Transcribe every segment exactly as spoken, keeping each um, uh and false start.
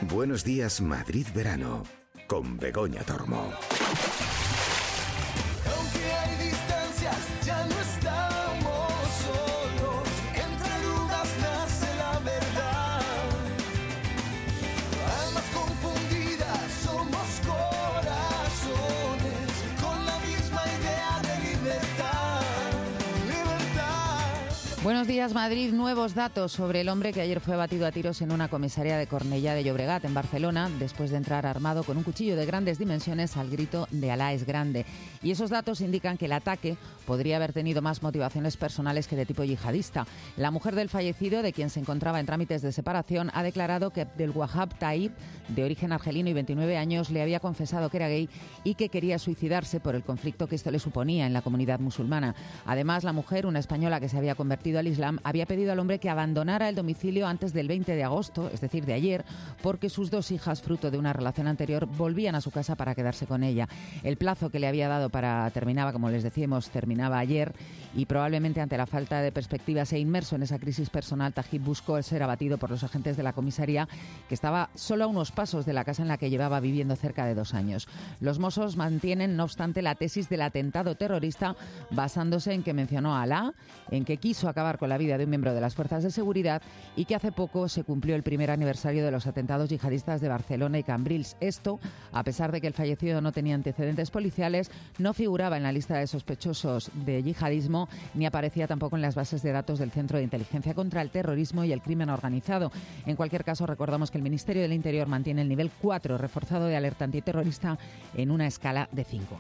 Buenos días, Madrid Verano, con Begoña Tormo. Aunque hay distancias, ya no estamos solos. Entre dudas nace la verdad. Almas confundidas, somos corazones con la misma idea de libertad. Libertad. Buenos días, Madrid. Nuevos datos sobre el hombre que ayer fue abatido a tiros en una comisaría de Cornellá de Llobregat, en Barcelona, después de entrar armado con un cuchillo de grandes dimensiones al grito de Alá es grande. Y esos datos indican que el ataque podría haber tenido más motivaciones personales que de tipo yihadista. La mujer del fallecido, de quien se encontraba en trámites de separación, ha declarado que Abdelwahab Taib, de origen argelino y veintinueve años, le había confesado que era gay y que quería suicidarse por el conflicto que esto le suponía en la comunidad musulmana. Además, la mujer, una española que se había convertido al Islam, había pedido al hombre que abandonara el domicilio antes del veinte de agosto, es decir, de ayer, porque sus dos hijas, fruto de una relación anterior, volvían a su casa para quedarse con ella. El plazo que le había dado para terminaba, como les decíamos, terminaba ayer, y probablemente ante la falta de perspectivas e inmerso en esa crisis personal, Tajib buscó ser abatido por los agentes de la comisaría, que estaba solo a unos pasos de la casa en la que llevaba viviendo cerca de dos años. Los Mossos mantienen, no obstante, la tesis del atentado terrorista, basándose en que mencionó a Alá, en que quiso acabar con la vida de un miembro de las fuerzas de seguridad y que hace poco se cumplió el primer aniversario de los atentados yihadistas de Barcelona y Cambrils. Esto, a pesar de que el fallecido no tenía antecedentes policiales, no figuraba en la lista de sospechosos de yihadismo ni aparecía tampoco en las bases de datos del Centro de Inteligencia contra el Terrorismo y el Crimen Organizado. En cualquier caso, recordamos que el Ministerio del Interior mantiene el nivel cuatro reforzado de alerta antiterrorista en una escala de cinco.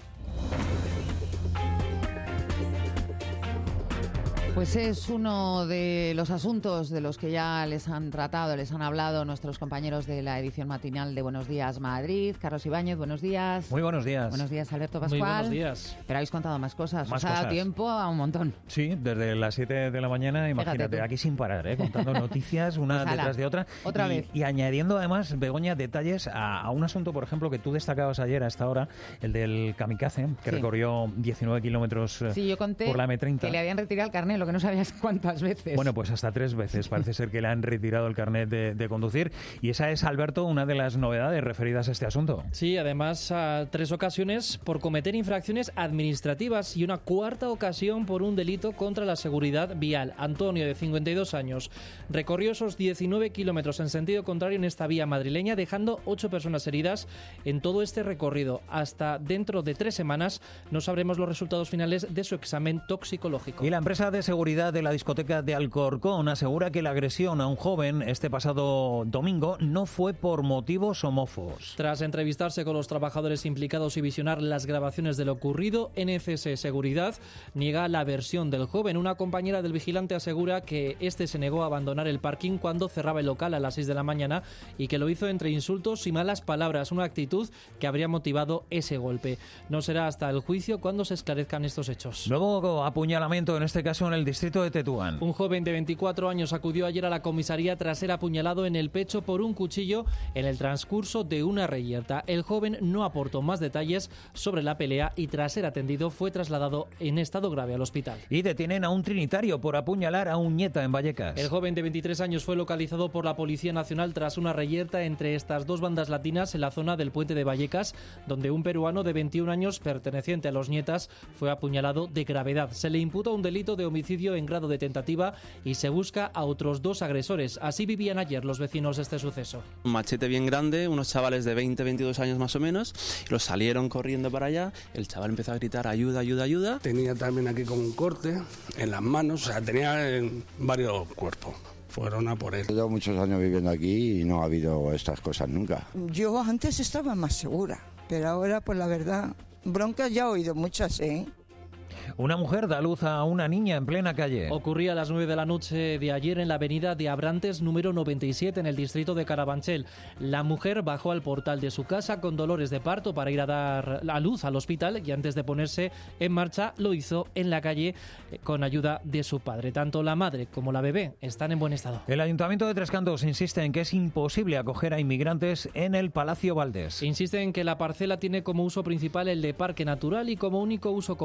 Pues es uno de los asuntos de los que ya les han tratado, les han hablado nuestros compañeros de la edición matinal de Buenos Días Madrid. Carlos Ibáñez, buenos días. Muy buenos días. Buenos días, Alberto Pascual. Muy buenos días. Pero habéis contado más cosas. Más Os ha dado cosas. tiempo a un montón. Sí, desde las siete de la mañana, imagínate, aquí sin parar, ¿eh? Contando noticias una Pues ala, detrás de otra. otra y, vez. Y añadiendo además, Begoña, detalles a, a un asunto, por ejemplo, que tú destacabas ayer a esta hora, el del kamikaze, que Sí. recorrió diecinueve kilómetros eh, Sí, yo conté por la eme treinta. que le habían retirado el carnet, lo que no sabías cuántas veces. Bueno, pues hasta tres veces parece ser que le han retirado el carnet de, de conducir. Y esa es, Alberto, una de las novedades referidas a este asunto. Sí, además, a tres ocasiones por cometer infracciones administrativas y una cuarta ocasión por un delito contra la seguridad vial. Antonio, de cincuenta y dos años, recorrió esos diecinueve kilómetros en sentido contrario en esta vía madrileña, dejando ocho personas heridas en todo este recorrido. Hasta dentro de tres semanas no sabremos los resultados finales de su examen toxicológico. Y la empresa de seguridad de la discoteca de Alcorcón asegura que la agresión a un joven este pasado domingo no fue por motivos homófobos. Tras entrevistarse con los trabajadores implicados y visionar las grabaciones de lo ocurrido, N C S Seguridad niega la versión del joven. Una compañera del vigilante asegura que este se negó a abandonar el parking cuando cerraba el local a las seis de la mañana y que lo hizo entre insultos y malas palabras, una actitud que habría motivado ese golpe. No será hasta el juicio cuando se esclarezcan estos hechos. Nuevo apuñalamiento, en este caso en el distrito de Tetuán. Un joven de veinticuatro años acudió ayer a la comisaría tras ser apuñalado en el pecho por un cuchillo en el transcurso de una reyerta. El joven no aportó más detalles sobre la pelea y tras ser atendido fue trasladado en estado grave al hospital. Y detienen a un trinitario por apuñalar a un nieta en Vallecas. El joven de veintitrés años fue localizado por la Policía Nacional tras una reyerta entre estas dos bandas latinas en la zona del puente de Vallecas, donde un peruano de veintiún años perteneciente a los nietas fue apuñalado de gravedad. Se le imputa un delito de homicidio en grado de tentativa y se busca a otros dos agresores. Así vivían ayer los vecinos de este suceso. Un machete bien grande, unos chavales de veinte, veintidós años más o menos, los salieron corriendo para allá, el chaval empezó a gritar ayuda, ayuda, ayuda. Tenía también aquí como un corte en las manos, o sea, tenía en varios cuerpos. Fueron a por él. Llevo muchos años viviendo aquí y no ha habido estas cosas nunca. Yo antes estaba más segura, pero ahora, pues la verdad, broncas ya he oído muchas, ¿eh? Una mujer da luz a una niña en plena calle. Ocurría a las nueve de la noche de ayer en la avenida de Abrantes número noventa y siete en el distrito de Carabanchel. La mujer bajó al portal de su casa con dolores de parto para ir a dar a luz al hospital y antes de ponerse en marcha lo hizo en la calle con ayuda de su padre. Tanto la madre como la bebé están en buen estado. El Ayuntamiento de Tres Cantos insiste en que es imposible acoger a inmigrantes en el Palacio Valdés. Insiste en que la parcela tiene como uso principal el de parque natural y como único uso complementario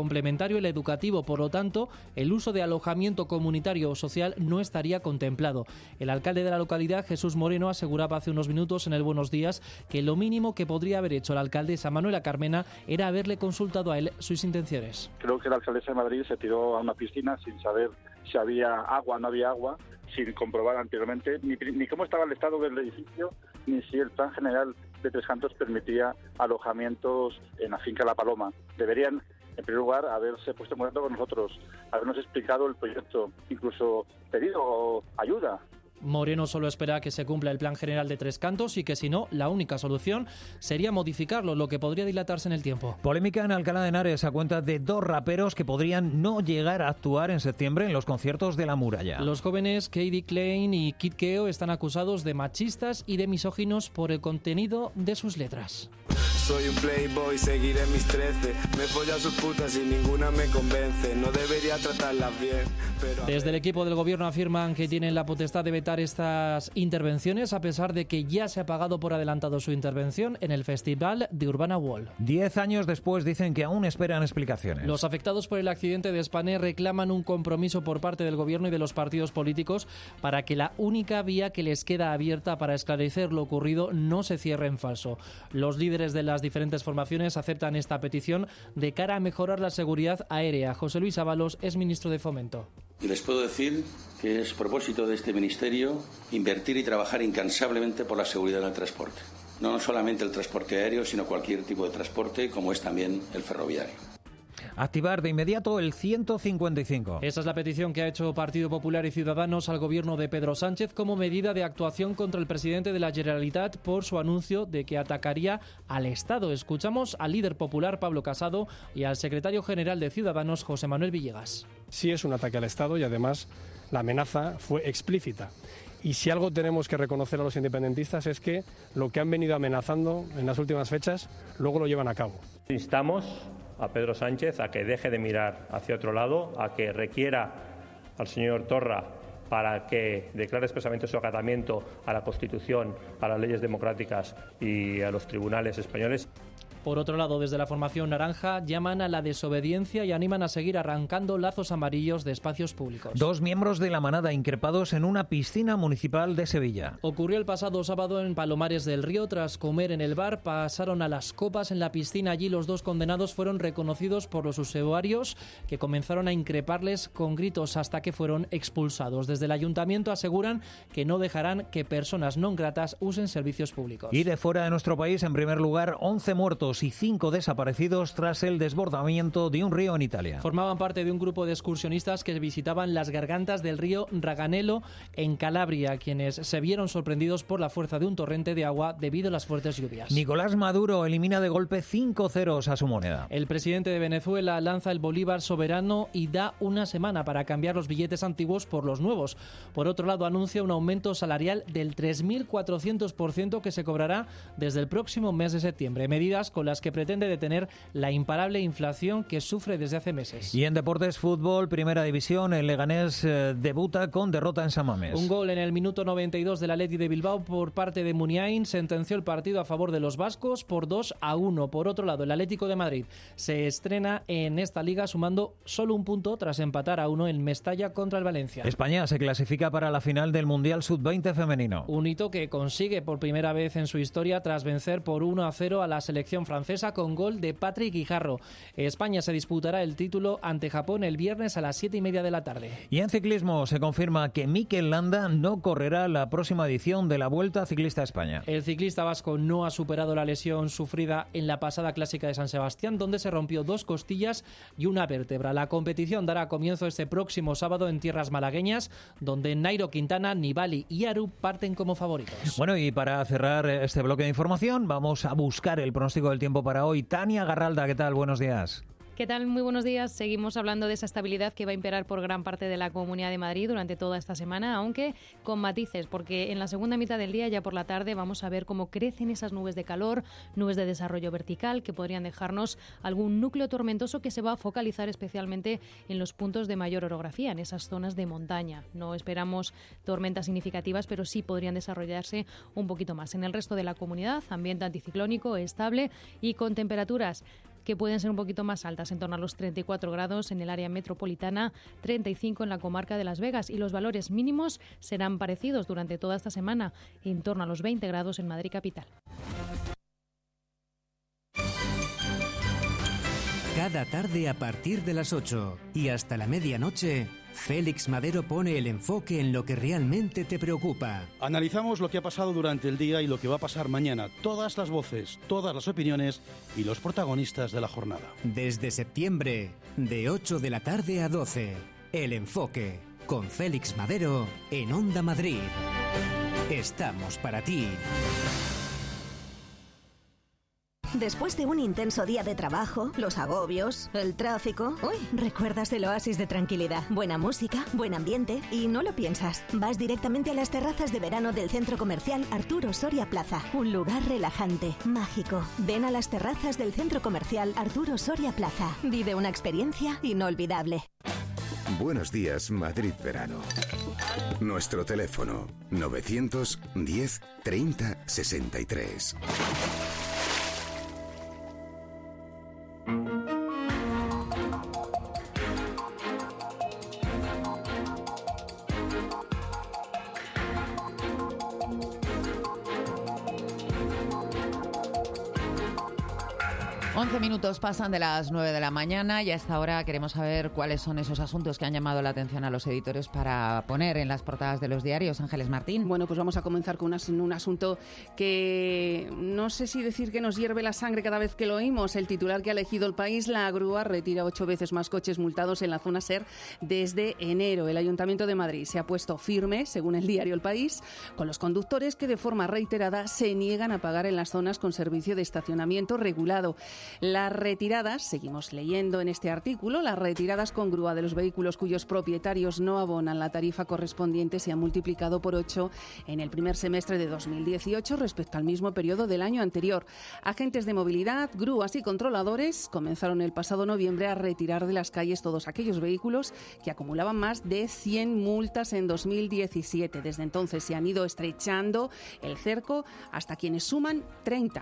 sanitario y el educativo. Por lo tanto, el uso de alojamiento comunitario o social no estaría contemplado. El alcalde de la localidad, Jesús Moreno, aseguraba hace unos minutos en el Buenos Días que lo mínimo que podría haber hecho la alcaldesa Manuela Carmena era haberle consultado a él sus intenciones. Creo que la alcaldesa de Madrid se tiró a una piscina sin saber si había agua o no había agua, sin comprobar anteriormente ni, ni cómo estaba el estado del edificio, ni si el plan general de Tres Cantos permitía alojamientos en la finca La Paloma. Deberían, en primer lugar, haberse puesto en contacto con nosotros, habernos explicado el proyecto, incluso pedido ayuda. Moreno solo espera que se cumpla el plan general de Tres Cantos y que, si no, la única solución sería modificarlo, lo que podría dilatarse en el tiempo. Polémica en Alcalá de Henares a cuenta de dos raperos que podrían no llegar a actuar en septiembre en los conciertos de La Muralla. Los jóvenes Katie Klein y Kid Keo están acusados de machistas y de misóginos por el contenido de sus letras. Soy un playboy, seguiré mis trece. Me follo a sus putas y ninguna me convence. No debería tratarlas bien, pero... Desde el equipo del gobierno afirman que tienen la potestad de vetar estas intervenciones, a pesar de que ya se ha pagado por adelantado su intervención en el Festival de Urbana Wall. Diez años después dicen que aún esperan explicaciones. Los afectados por el accidente de Spanair reclaman un compromiso por parte del gobierno y de los partidos políticos para que la única vía que les queda abierta para esclarecer lo ocurrido no se cierre en falso. Los líderes de las diferentes formaciones aceptan esta petición de cara a mejorar la seguridad aérea. José Luis Ábalos es ministro de Fomento. Y les puedo decir que es propósito de este ministerio invertir y trabajar incansablemente por la seguridad del transporte. No solamente el transporte aéreo, sino cualquier tipo de transporte, como es también el ferroviario. Activar de inmediato el ciento cincuenta y cinco. Esa es la petición que ha hecho Partido Popular y Ciudadanos al gobierno de Pedro Sánchez como medida de actuación contra el presidente de la Generalitat por su anuncio de que atacaría al Estado. Escuchamos al líder popular Pablo Casado y al secretario general de Ciudadanos José Manuel Villegas. Sí es un ataque al Estado y además la amenaza fue explícita. Y si algo tenemos que reconocer a los independentistas es que lo que han venido amenazando en las últimas fechas luego lo llevan a cabo. Instamos a Pedro Sánchez a que deje de mirar hacia otro lado, a que requiera al señor Torra para que declare expresamente su acatamiento a la Constitución, a las leyes democráticas y a los tribunales españoles. Por otro lado, desde la formación naranja llaman a la desobediencia y animan a seguir arrancando lazos amarillos de espacios públicos. Dos miembros de la manada increpados en una piscina municipal de Sevilla. Ocurrió el pasado sábado en Palomares del Río. Tras comer en el bar, pasaron a las copas en la piscina. Allí los dos condenados fueron reconocidos por los usuarios, que comenzaron a increparles con gritos hasta que fueron expulsados. Desde el ayuntamiento aseguran que no dejarán que personas no gratas usen servicios públicos. Y de fuera de nuestro país, en primer lugar, once muertos y cinco desaparecidos tras el desbordamiento de un río en Italia. Formaban parte de un grupo de excursionistas que visitaban las gargantas del río Raganello en Calabria, quienes se vieron sorprendidos por la fuerza de un torrente de agua debido a las fuertes lluvias. Nicolás Maduro elimina de golpe cinco ceros a su moneda. El presidente de Venezuela lanza el bolívar soberano y da una semana para cambiar los billetes antiguos por los nuevos. Por otro lado, anuncia un aumento salarial del tres mil cuatrocientos por ciento que se cobrará desde el próximo mes de septiembre. Medidas con las que pretende detener la imparable inflación que sufre desde hace meses. Y en deportes, fútbol, primera división, el Leganés eh, debuta con derrota en San Mamés. Un gol en el minuto noventa y dos del Atleti de Bilbao por parte de Muniain sentenció el partido a favor de los vascos por dos a uno. Por otro lado, el Atlético de Madrid se estrena en esta liga sumando solo un punto tras empatar a uno en Mestalla contra el Valencia. España se clasifica para la final del Mundial sub veinte femenino. Un hito que consigue por primera vez en su historia tras vencer por uno a cero a la selección francesa con gol de Patrick Guijarro. España se disputará el título ante Japón el viernes a las siete y media de la tarde. Y en ciclismo se confirma que Mikel Landa no correrá la próxima edición de la Vuelta Ciclista a España. El ciclista vasco no ha superado la lesión sufrida en la pasada clásica de San Sebastián, donde se rompió dos costillas y una vértebra. La competición dará comienzo este próximo sábado en tierras malagueñas, donde Nairo Quintana, Nibali y Aru parten como favoritos. Bueno, y para cerrar este bloque de información, vamos a buscar el pronóstico del tiempo para hoy. Tania Garralda, ¿qué tal? Buenos días. ¿Qué tal? Muy buenos días. Seguimos hablando de esa estabilidad que va a imperar por gran parte de la Comunidad de Madrid durante toda esta semana, aunque con matices, porque en la segunda mitad del día, ya por la tarde, vamos a ver cómo crecen esas nubes de calor, nubes de desarrollo vertical, que podrían dejarnos algún núcleo tormentoso que se va a focalizar especialmente en los puntos de mayor orografía, en esas zonas de montaña. No esperamos tormentas significativas, pero sí podrían desarrollarse un poquito más. En el resto de la comunidad, ambiente anticiclónico estable y con temperaturas que pueden ser un poquito más altas, en torno a los treinta y cuatro grados en el área metropolitana, treinta y cinco en la comarca de Las Vegas, y los valores mínimos serán parecidos durante toda esta semana, en torno a los veinte grados en Madrid capital. Cada tarde a partir de las ocho y hasta la medianoche, Félix Madero pone el enfoque en lo que realmente te preocupa. Analizamos lo que ha pasado durante el día y lo que va a pasar mañana. Todas las voces, todas las opiniones y los protagonistas de la jornada. Desde septiembre, de ocho de la tarde a doce, El Enfoque, con Félix Madero en Onda Madrid. Estamos para ti. Después de un intenso día de trabajo, los agobios, el tráfico... Uy, recuerdas el oasis de tranquilidad. Buena música, buen ambiente y no lo piensas. Vas directamente a las terrazas de verano del Centro Comercial Arturo Soria Plaza. Un lugar relajante, mágico. Ven a las terrazas del Centro Comercial Arturo Soria Plaza. Vive una experiencia inolvidable. Buenos días, Madrid Verano. Nuestro teléfono novecientos diez treinta sesenta y tres. once minutos pasan de las nueve de la mañana y a esta hora queremos saber cuáles son esos asuntos que han llamado la atención a los editores para poner en las portadas de los diarios. Ángeles Martín. Bueno, pues vamos a comenzar con un, un asunto que no sé si decir que nos hierve la sangre cada vez que lo oímos. El titular que ha elegido El País: la grúa retira ocho veces más coches multados en la zona SER desde enero. El Ayuntamiento de Madrid se ha puesto firme, según el diario El País, con los conductores que de forma reiterada se niegan a pagar en las zonas con servicio de estacionamiento regulado. Las retiradas, seguimos leyendo en este artículo, las retiradas con grúa de los vehículos cuyos propietarios no abonan la tarifa correspondiente se han multiplicado por ocho en el primer semestre de dos mil dieciocho respecto al mismo periodo del año anterior. Agentes de movilidad, grúas y controladores comenzaron el pasado noviembre a retirar de las calles todos aquellos vehículos que acumulaban más de cien multas en dos mil diecisiete. Desde entonces se han ido estrechando el cerco hasta quienes suman treinta.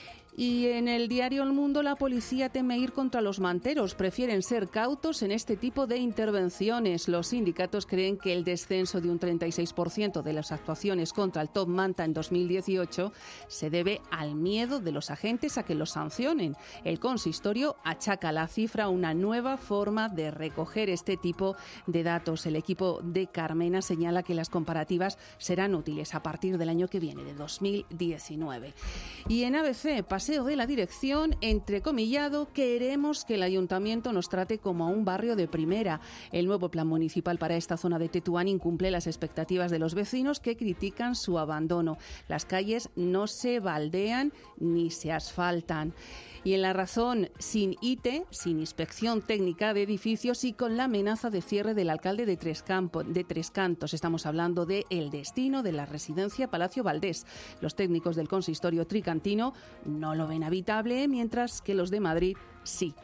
Y en el diario El Mundo, la policía teme ir contra los manteros. Prefieren ser cautos en este tipo de intervenciones. Los sindicatos creen que el descenso de un treinta y seis por ciento de las actuaciones contra el Top Manta en dos mil dieciocho se debe al miedo de los agentes a que los sancionen. El consistorio achaca la cifra a una nueva forma de recoger este tipo de datos. El equipo de Carmena señala que las comparativas serán útiles a partir del año que viene, de dos mil diecinueve. Y en A B C, Paseo de la Dirección, entrecomillado, queremos que el Ayuntamiento nos trate como a un barrio de primera. El nuevo plan municipal para esta zona de Tetuán incumple las expectativas de los vecinos que critican su abandono. Las calles no se baldean ni se asfaltan. Y en La Razón, sin I T E, sin inspección técnica de edificios y con la amenaza de cierre del alcalde de Tres, Campo, de Tres Cantos. Estamos hablando de el destino de la residencia Palacio Valdés. Los técnicos del consistorio tricantino no lo ven habitable, mientras que los de Madrid sí.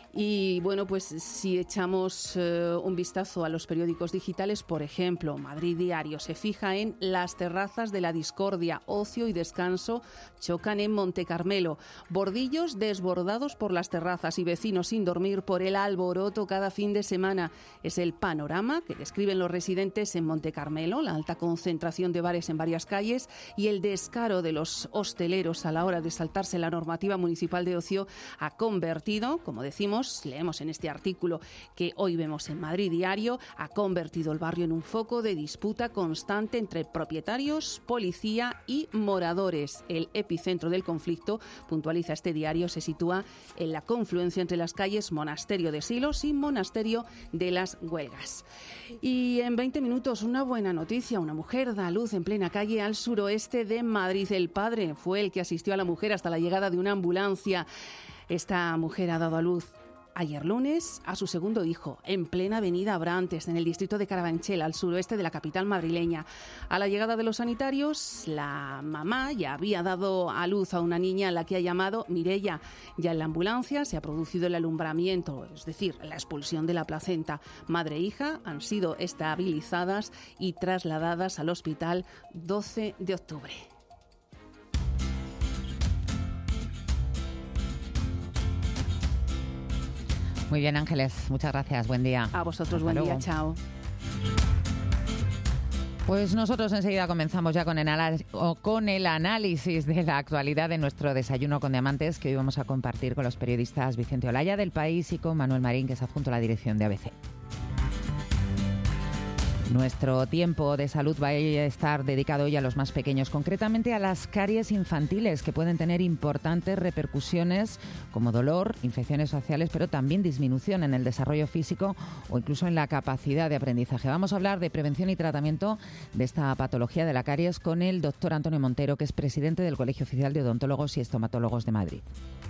Y bueno, pues si echamos eh, un vistazo a los periódicos digitales, por ejemplo, Madrid Diario se fija en las terrazas de la discordia, ocio y descanso chocan en Montecarmelo, bordillos desbordados por las terrazas y vecinos sin dormir por el alboroto cada fin de semana. Es el panorama que describen los residentes en Montecarmelo, la alta concentración de bares en varias calles y el descaro de los hosteleros a la hora de saltarse la normativa municipal de ocio ha convertido, como decimos, leemos en este artículo que hoy vemos en Madrid Diario, ha convertido el barrio en un foco de disputa constante entre propietarios, policía y moradores. El epicentro del conflicto, puntualiza este diario, se sitúa en la confluencia entre las calles Monasterio de Silos y Monasterio de las Huelgas. Y en veinte minutos, una buena noticia. Una mujer da a luz en plena calle al suroeste de Madrid. El padre fue el que asistió a la mujer hasta la llegada de una ambulancia. Esta mujer ha dado a luz ayer lunes a su segundo hijo, en plena avenida Abrantes, en el distrito de Carabanchel, al suroeste de la capital madrileña. A la llegada de los sanitarios, la mamá ya había dado a luz a una niña a la que ha llamado Mireia. Ya en la ambulancia se ha producido el alumbramiento, es decir, la expulsión de la placenta. Madre e hija han sido estabilizadas y trasladadas al hospital doce de octubre. Muy bien, Ángeles, muchas gracias, buen día. A vosotros, Hasta buen luego. día, chao. Pues nosotros enseguida comenzamos ya con el, anal- o con el análisis de la actualidad de nuestro Desayuno con Diamantes, que hoy vamos a compartir con los periodistas Vicente Olaya del País y con Manuel Marín, que es adjunto a la dirección de A B C. Nuestro tiempo de salud va a estar dedicado hoy a los más pequeños, concretamente a las caries infantiles, que pueden tener importantes repercusiones como dolor, infecciones faciales, pero también disminución en el desarrollo físico o incluso en la capacidad de aprendizaje. Vamos a hablar de prevención y tratamiento de esta patología de la caries con el doctor Antonio Montero, que es presidente del Colegio Oficial de Odontólogos y Estomatólogos de Madrid.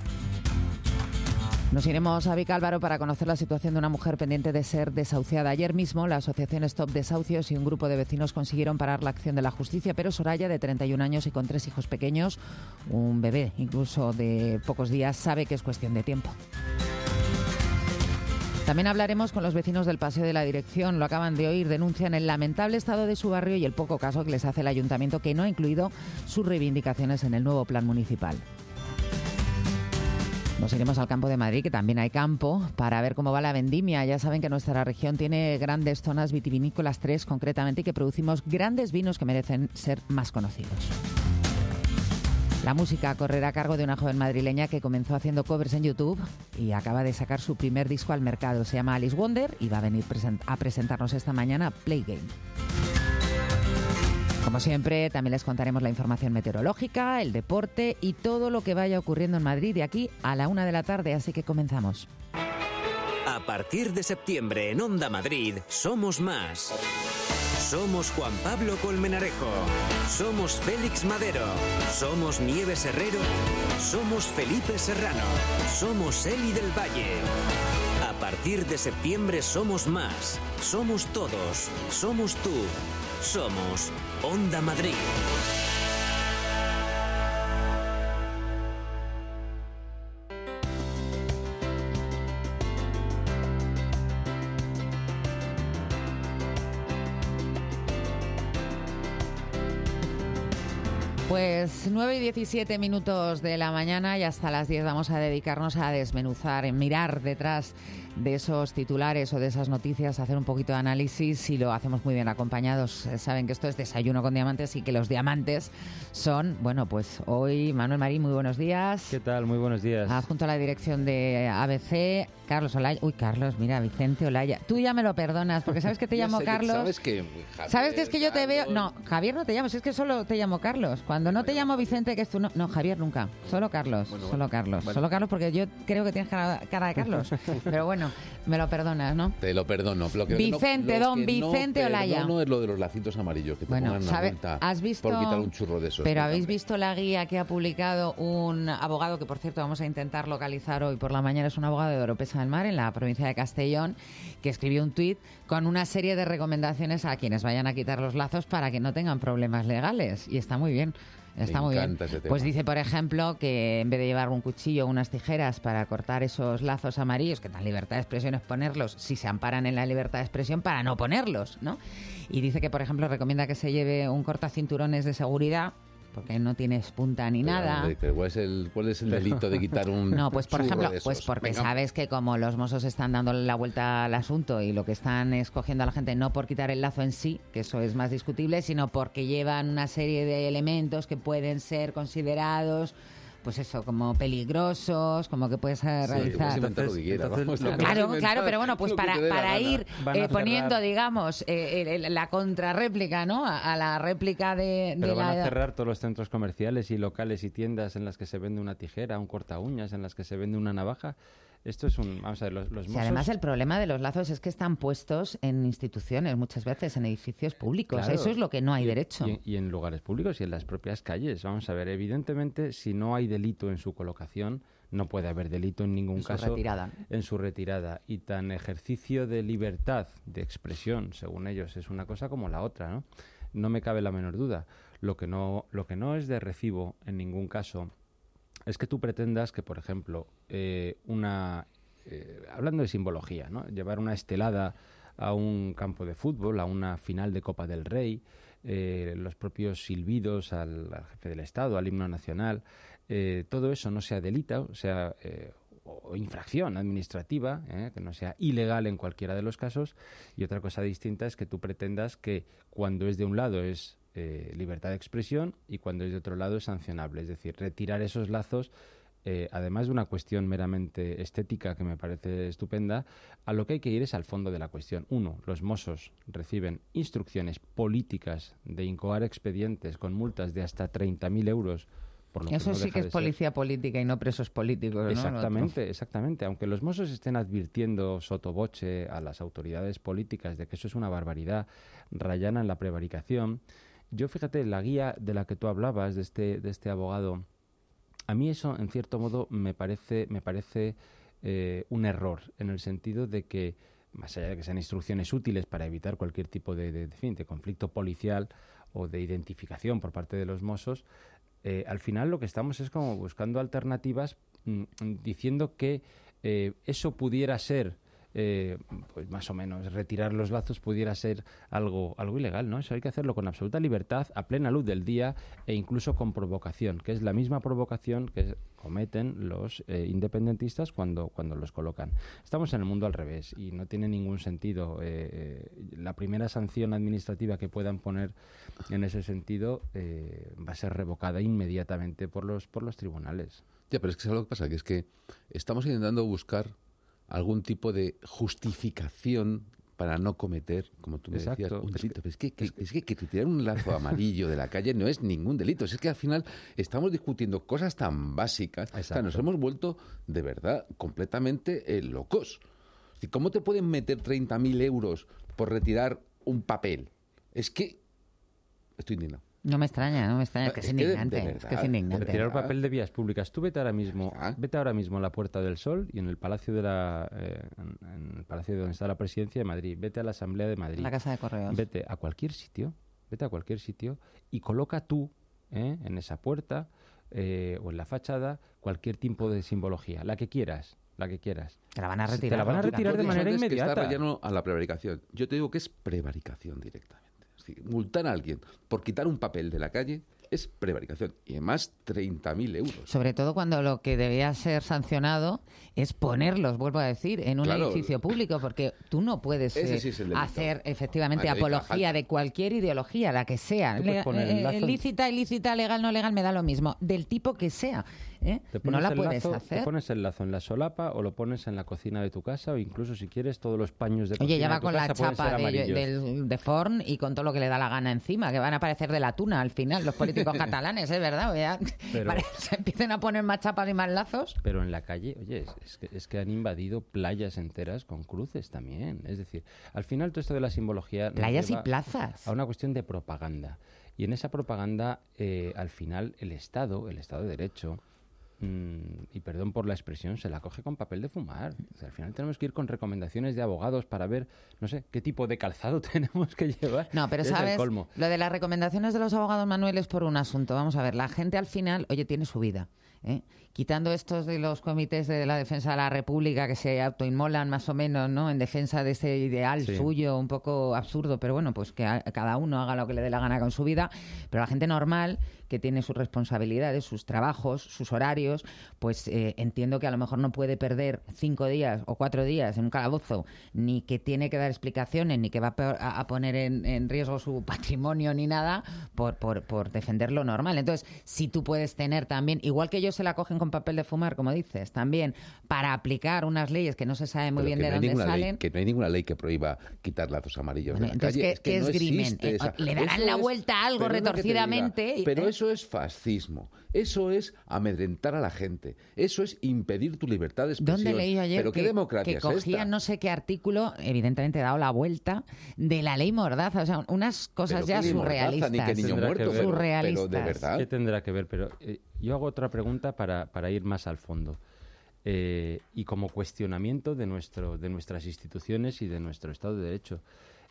Nos iremos a Vicálvaro para conocer la situación de una mujer pendiente de ser desahuciada. Ayer mismo la asociación Stop Desahucios y un grupo de vecinos consiguieron parar la acción de la justicia, pero Soraya, de treinta y un años y con tres hijos pequeños, un bebé incluso de pocos días, sabe que es cuestión de tiempo. También hablaremos con los vecinos del Paseo de la Dirección. Lo acaban de oír. Denuncian el lamentable estado de su barrio y el poco caso que les hace el ayuntamiento, que no ha incluido sus reivindicaciones en el nuevo plan municipal. Nos iremos al campo de Madrid, que también hay campo, para ver cómo va la vendimia. Ya saben que nuestra región tiene grandes zonas vitivinícolas, tres concretamente, y que producimos grandes vinos que merecen ser más conocidos. La música correrá a cargo de una joven madrileña que comenzó haciendo covers en YouTube y acaba de sacar su primer disco al mercado. Se llama Alice Wonder y va a venir present- a presentarnos esta mañana Play Game. Como siempre, también les contaremos la información meteorológica, el deporte y todo lo que vaya ocurriendo en Madrid de aquí a la una de la tarde, así que comenzamos. A partir de septiembre en Onda Madrid, somos más. Somos Juan Pablo Colmenarejo. Somos Félix Madero. Somos Nieves Herrero. Somos Felipe Serrano. Somos Eli del Valle. A partir de septiembre somos más. Somos todos. Somos tú. Somos Onda Madrid. Pues nueve y diecisiete minutos de la mañana y hasta las diez vamos a dedicarnos a desmenuzar, en mirar detrás de esos titulares o de esas noticias, a hacer un poquito de análisis, y lo hacemos muy bien acompañados. Saben que esto es Desayuno con Diamantes y que los diamantes son, bueno, pues hoy Manuel Marín, muy buenos días. ¿Qué tal? Muy buenos días. Adjunto a la dirección de A B C, Carlos Olaya. Uy, Carlos, mira, Vicente Olaya. Tú ya me lo perdonas, porque sabes que te llamo Carlos. ¿Sabes que Javier, ¿Sabes que es que yo te veo? Carlos? No, Javier no te llamo, si es que solo te llamo Carlos. Cuando no te llamo Vicente, que es tú no. No, Javier nunca. Solo Carlos. Bueno, solo bueno. Carlos. Bueno. Solo Carlos, porque yo creo que tienes cara, cara de Carlos. Pero bueno, me lo perdonas, ¿no? Te lo perdono. Lo que Vicente, no, lo don que Vicente no Olaya. No es lo de los lacitos amarillos, que te Bueno, pongan una sabe- multa ¿has visto- por quitar un churro de esos. Pero habéis Hombre. visto la guía que ha publicado un abogado, que por cierto vamos a intentar localizar hoy por la mañana, es un abogado de Oropesa del Mar, en la provincia de Castellón, que escribió un tuit con una serie de recomendaciones a quienes vayan a quitar los lazos para que no tengan problemas legales. Y está muy bien. Está Me muy bien. encanta ese tema. Pues dice, por ejemplo, que en vez de llevar un cuchillo o unas tijeras para cortar esos lazos amarillos, que tan libertad de expresión es ponerlos, si se amparan en la libertad de expresión, para no ponerlos, ¿no? Y dice que, por ejemplo, recomienda que se lleve un cortacinturones de seguridad, porque no tienes punta ni Pero, nada. hombre, pero ¿cuál es el, cuál es el delito de quitar un No, pues por churro ejemplo, de esos? pues porque Venga. sabes que como los mozos están dando la vuelta al asunto y lo que están escogiendo a la gente, no por quitar el lazo en sí, que eso es más discutible, sino porque llevan una serie de elementos que pueden ser considerados, pues eso, como peligrosos, como que puedes eh, Sí, realizar. puedes inventar lo que quieras, entonces, vamos, lo lo que- que Claro, quieras claro, inventar, pero bueno, pues lo que para, te dé la para gana. ir Van a eh, cerrar. poniendo, digamos, eh, el- el- la contrarréplica, ¿no? A, a la réplica de, de Pero van la... a cerrar todos los centros comerciales y locales y tiendas en las que se vende una tijera, un corta uñas, en las que se vende una navaja. Esto es un... Vamos a ver, los, los Sí, mozos... además el problema de los lazos es que están puestos en instituciones, muchas veces en edificios públicos. Claro. Eso es lo que no hay Y- derecho. Y, y en lugares públicos y en las propias calles. Vamos a ver, evidentemente, si no hay delito en su colocación, no puede haber delito en ningún En su caso retirada. en su retirada. Y tan ejercicio de libertad de expresión, según ellos, es una cosa como la otra, ¿no? No me cabe la menor duda. Lo que no, lo que no es de recibo en ningún caso es que tú pretendas que, por ejemplo, eh, una... eh, hablando de simbología, ¿no? Llevar una estelada a un campo de fútbol, a una final de Copa del Rey, eh, los propios silbidos al, al jefe del Estado, al himno nacional, eh, todo eso no sea delito, sea, eh, o infracción administrativa, ¿eh? que no sea ilegal en cualquiera de los casos, y otra cosa distinta es que tú pretendas que cuando es de un lado es eh, libertad de expresión y cuando es de otro lado es sancionable, es decir, retirar esos lazos, eh, además de una cuestión meramente estética que me parece estupenda, a lo que hay que ir es al fondo de la cuestión. Uno, los Mossos reciben instrucciones políticas de incoar expedientes con multas de hasta treinta mil euros. Por lo Eso que no sí deja que de es ser. policía política y no presos políticos, ¿no? Exactamente, exactamente. Aunque los Mossos estén advirtiendo sotoboche a las autoridades políticas de que eso es una barbaridad, rayana en la prevaricación, yo fíjate, la guía de la que tú hablabas, de este, de este abogado, a mí eso, en cierto modo, me parece, me parece eh, un error, en el sentido de que, más allá de que sean instrucciones útiles para evitar cualquier tipo de, de, de, fin, de conflicto policial o de identificación por parte de los Mossos, Eh, al final lo que estamos es como buscando alternativas, mmm, diciendo que eh, eso pudiera ser, eh, pues más o menos, retirar los lazos pudiera ser algo, algo ilegal, ¿no? Eso hay que hacerlo con absoluta libertad, a plena luz del día e incluso con provocación, que es la misma provocación que cometen los eh, independentistas cuando, cuando los colocan. Estamos en el mundo al revés y no tiene ningún sentido. Eh, eh, la primera sanción administrativa que puedan poner en ese sentido eh, va a ser revocada inmediatamente por los, por los tribunales. Ya, pero es que ¿sabes lo que pasa? Que es que estamos intentando buscar algún tipo de justificación para no cometer, como tú me Exacto. decías, un Es delito. que- Pero es que, que, es que, que retirar un lazo amarillo de la calle no es ningún delito. Es que al final estamos discutiendo cosas tan básicas. O sea, nos hemos vuelto de verdad completamente eh, locos. Es decir, ¿cómo te pueden meter treinta mil euros por retirar un papel? Es que estoy indignado. No me extraña, no me extraña, que es Es que de- de indignante, es que es indignante. Retirar papel de vías públicas. Tú vete ahora mismo, vete ahora mismo a la Puerta del Sol y en el Palacio de la, eh, en, en el Palacio donde está la Presidencia de Madrid. Vete a la Asamblea de Madrid. La Casa de Correos. Vete a cualquier sitio, vete a cualquier sitio y coloca tú, ¿eh? en esa puerta eh, o en la fachada cualquier tipo de simbología, la que quieras, la que quieras. Te la van a Te retirar. la van a retirar de Tú manera dices que inmediata. está relleno a la prevaricación. Yo te digo que es prevaricación directamente. Es decir, multar a alguien por quitar un papel de la calle es prevaricación. Y además treinta mil euros. Sobre todo cuando lo que debía ser sancionado es ponerlos, vuelvo a decir, en un Claro. edificio público, porque tú no puedes Ese eh, sí es el delito. hacer efectivamente Ahí no dice la apología falta. de cualquier ideología, la que sea. Tú puedes Le- poner el eh, lazo- lícita, ilícita, legal, no legal, me da lo mismo. Del tipo que sea. ¿eh? Te No pones la el puedes lazo, hacer. Te pones el lazo en la solapa o lo pones en la cocina de tu casa o incluso si quieres todos los paños de cocina Oye, ya de va tu con la casa pueden ser chapa de, amarillos. del- de Forn y con todo lo que le da la gana encima, que van a aparecer de la tuna al final los políticos catalanes, es verdad. Ya, Pero- para que se empiecen a poner más chapas y más lazos. Pero en la calle, oye, es, es que, es que han invadido playas enteras con cruces también. Es decir, al final todo esto de la simbología... nos Playas y lleva plazas. A una cuestión de propaganda. Y en esa propaganda, eh, al final, el Estado, el Estado de Derecho, mm, y perdón por la expresión, se la coge con papel de fumar. O sea, al final tenemos que ir con recomendaciones de abogados para ver, no sé, qué tipo de calzado tenemos que llevar. No, pero Es el sabes, colmo. lo de las recomendaciones de los abogados, Manuel, es por un asunto. Vamos a ver, la gente al final, oye, tiene su vida. ¿eh? Quitando estos de los comités de la defensa de la República que se autoinmolan más o menos, ¿no? En defensa de ese ideal Sí. suyo, un poco absurdo, pero bueno, pues que a- cada uno haga lo que le dé la gana con su vida. Pero la gente normal, que tiene sus responsabilidades, sus trabajos, sus horarios, pues eh, entiendo que a lo mejor no puede perder cinco días o cuatro días en un calabozo, ni que tiene que dar explicaciones, ni que va a, pe- a- a poner en, en riesgo su patrimonio ni nada por, por, por defender lo normal. Entonces, si tú puedes tener también, igual que ellos se la cogen con papel de fumar, como dices, también para aplicar unas leyes que no se sabe muy Pero bien que de no hay dónde ninguna ley- salen. que no hay ninguna ley que prohíba quitar lazos amarillos Bueno, de la entonces, calle. ¿qué- Es que qué no es crimen? existe Eh, esa- le darán eso la es- vuelta a algo perdona que te retorcidamente diga, y- pero ¿eh? eso es fascismo. Eso es amedrentar a la gente. Eso es impedir tu libertad de expresión. ¿Dónde leí yo ayer ¿Pero qué que, democracia que es esta? cogían no sé qué artículo, evidentemente dado la vuelta, de la ley Mordaza? O sea, unas cosas Pero ya qué ni Mordaza, surrealistas. ni qué niño Tendrá muerto, que ver. pero- Surrealistas. pero de verdad. ¿Qué tendrá que ver? Pero eh, yo hago otra pregunta para, para ir más al fondo. Eh, y como cuestionamiento de, nuestro, de nuestras instituciones y de nuestro Estado de Derecho.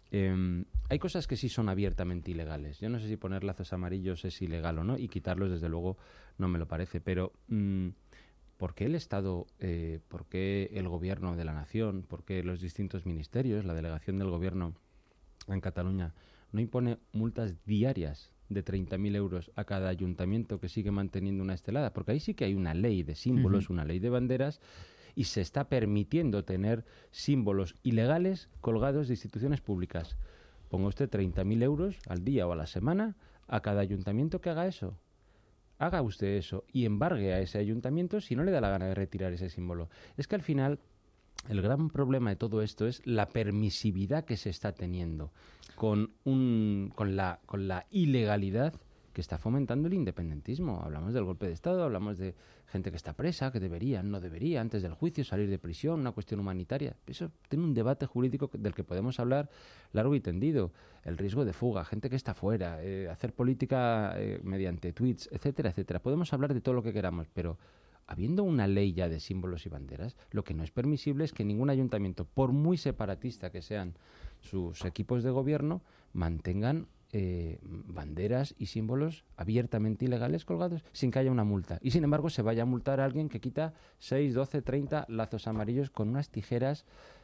Eh, hay cosas que sí son abiertamente ilegales. Yo no sé si poner lazos amarillos es ilegal o no, y quitarlos, desde luego, no me lo parece. Pero, mm, ¿por qué el Estado, eh, por qué el Gobierno de la Nación, por qué los distintos ministerios, la delegación del Gobierno en Cataluña, no impone multas diarias de treinta mil euros a cada ayuntamiento que sigue manteniendo una estelada? Porque ahí sí que hay una ley de símbolos, Ujú. una ley de banderas, y se está permitiendo tener símbolos ilegales colgados de instituciones públicas. Ponga usted treinta mil euros al día o a la semana a cada ayuntamiento que haga eso. Haga usted eso y embargue a ese ayuntamiento si no le da la gana de retirar ese símbolo. Es que al final el gran problema de todo esto es la permisividad que se está teniendo con, un, con, la, con la ilegalidad que está fomentando el independentismo. Hablamos del golpe de Estado, hablamos de gente que está presa, que debería, no debería, antes del juicio, salir de prisión, una cuestión humanitaria. Eso tiene un debate jurídico del que podemos hablar largo y tendido. El riesgo de fuga, gente que está fuera, eh, hacer política eh, mediante tweets, etcétera, etcétera. Podemos hablar de todo lo que queramos, pero habiendo una ley ya de símbolos y banderas, lo que no es permisible es que ningún ayuntamiento, por muy separatista que sean sus equipos de gobierno, mantengan Eh, banderas y símbolos abiertamente ilegales colgados sin que haya una multa. Y sin embargo se vaya a multar a alguien que quita seis, doce, treinta lazos amarillos con unas tijeras,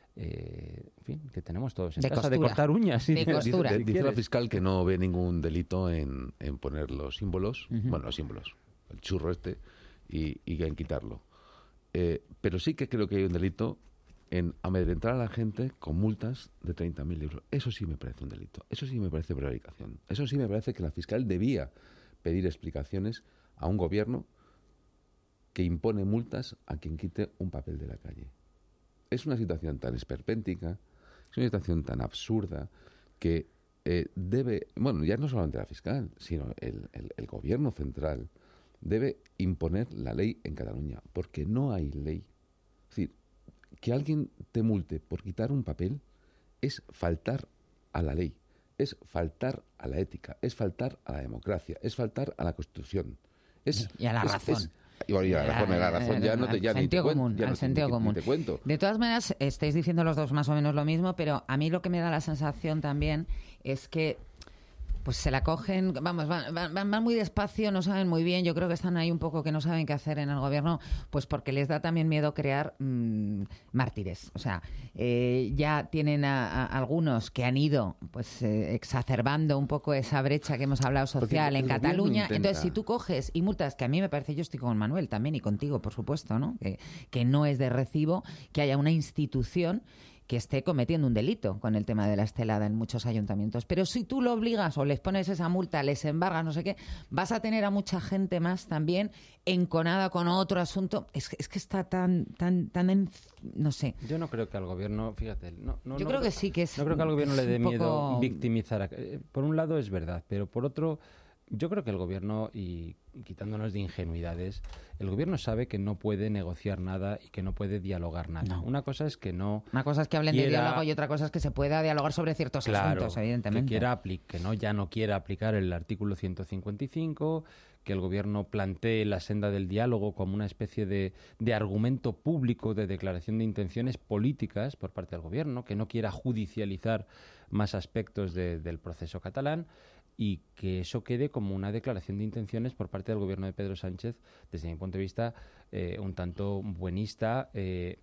eh, en fin, que tenemos todos en de casa, costura. de cortar uñas. De costura. Dice, dice la fiscal que no ve ningún delito en, en poner los símbolos, uh-huh. bueno, los símbolos, el churro este, y, y en quitarlo. Eh, pero sí que creo que hay un delito en amedrentar a la gente con multas de treinta mil euros. Eso sí me parece un delito. Eso sí me parece prevaricación. Eso sí me parece que la fiscal debía pedir explicaciones a un gobierno que impone multas a quien quite un papel de la calle. Es una situación tan esperpéntica, es una situación tan absurda que eh, debe, bueno, ya no solamente la fiscal, sino el, el, el gobierno central debe imponer la ley en Cataluña, porque no hay ley. Es decir, que alguien te multe por quitar un papel es faltar a la ley, es faltar a la ética, es faltar a la democracia, es faltar a la Constitución. Es, y a la es, razón. Es, y a la razón, a la razón ya no te, ya ni te, común, ya al no sentido te, común. Ni te cuento. De todas maneras, estáis diciendo los dos más o menos lo mismo, pero a mí lo que me da la sensación también es que pues se la cogen, vamos, van, van, van muy despacio, no saben muy bien. Yo creo que están ahí un poco que no saben qué hacer en el gobierno, pues porque les da también miedo crear mmm, mártires. O sea, eh, ya tienen a, a algunos que han ido pues eh, exacerbando un poco esa brecha que hemos hablado social en Cataluña. Entonces, si tú coges y multas, que a mí me parece, yo estoy con Manuel también y contigo, por supuesto, ¿no? Que, que no es de recibo que haya una institución que esté cometiendo un delito con el tema de la estelada en muchos ayuntamientos. Pero si tú lo obligas o les pones esa multa, les embargas, no sé qué, vas a tener a mucha gente más también enconada con otro asunto. Es, es que está tan, tan, tan, en, no sé. Yo no creo que al gobierno, fíjate, no, no, yo no creo que sí que es. No creo que al gobierno le dé poco miedo victimizar. A, por un lado es verdad, pero por otro, yo creo que el gobierno, y quitándonos de ingenuidades, el gobierno sabe que no puede negociar nada y que no puede dialogar nada. No. Una cosa es que no... Una cosa es que hablen quiera, de diálogo y otra cosa es que se pueda dialogar sobre ciertos claro, asuntos, evidentemente. Que, quiera apli- que no, ya no quiera aplicar el artículo ciento cincuenta y cinco, que el gobierno plantee la senda del diálogo como una especie de, de argumento público de declaración de intenciones políticas por parte del gobierno, que no quiera judicializar más aspectos de, del proceso catalán, y que eso quede como una declaración de intenciones por parte del gobierno de Pedro Sánchez, desde mi punto de vista, eh, un tanto buenista eh,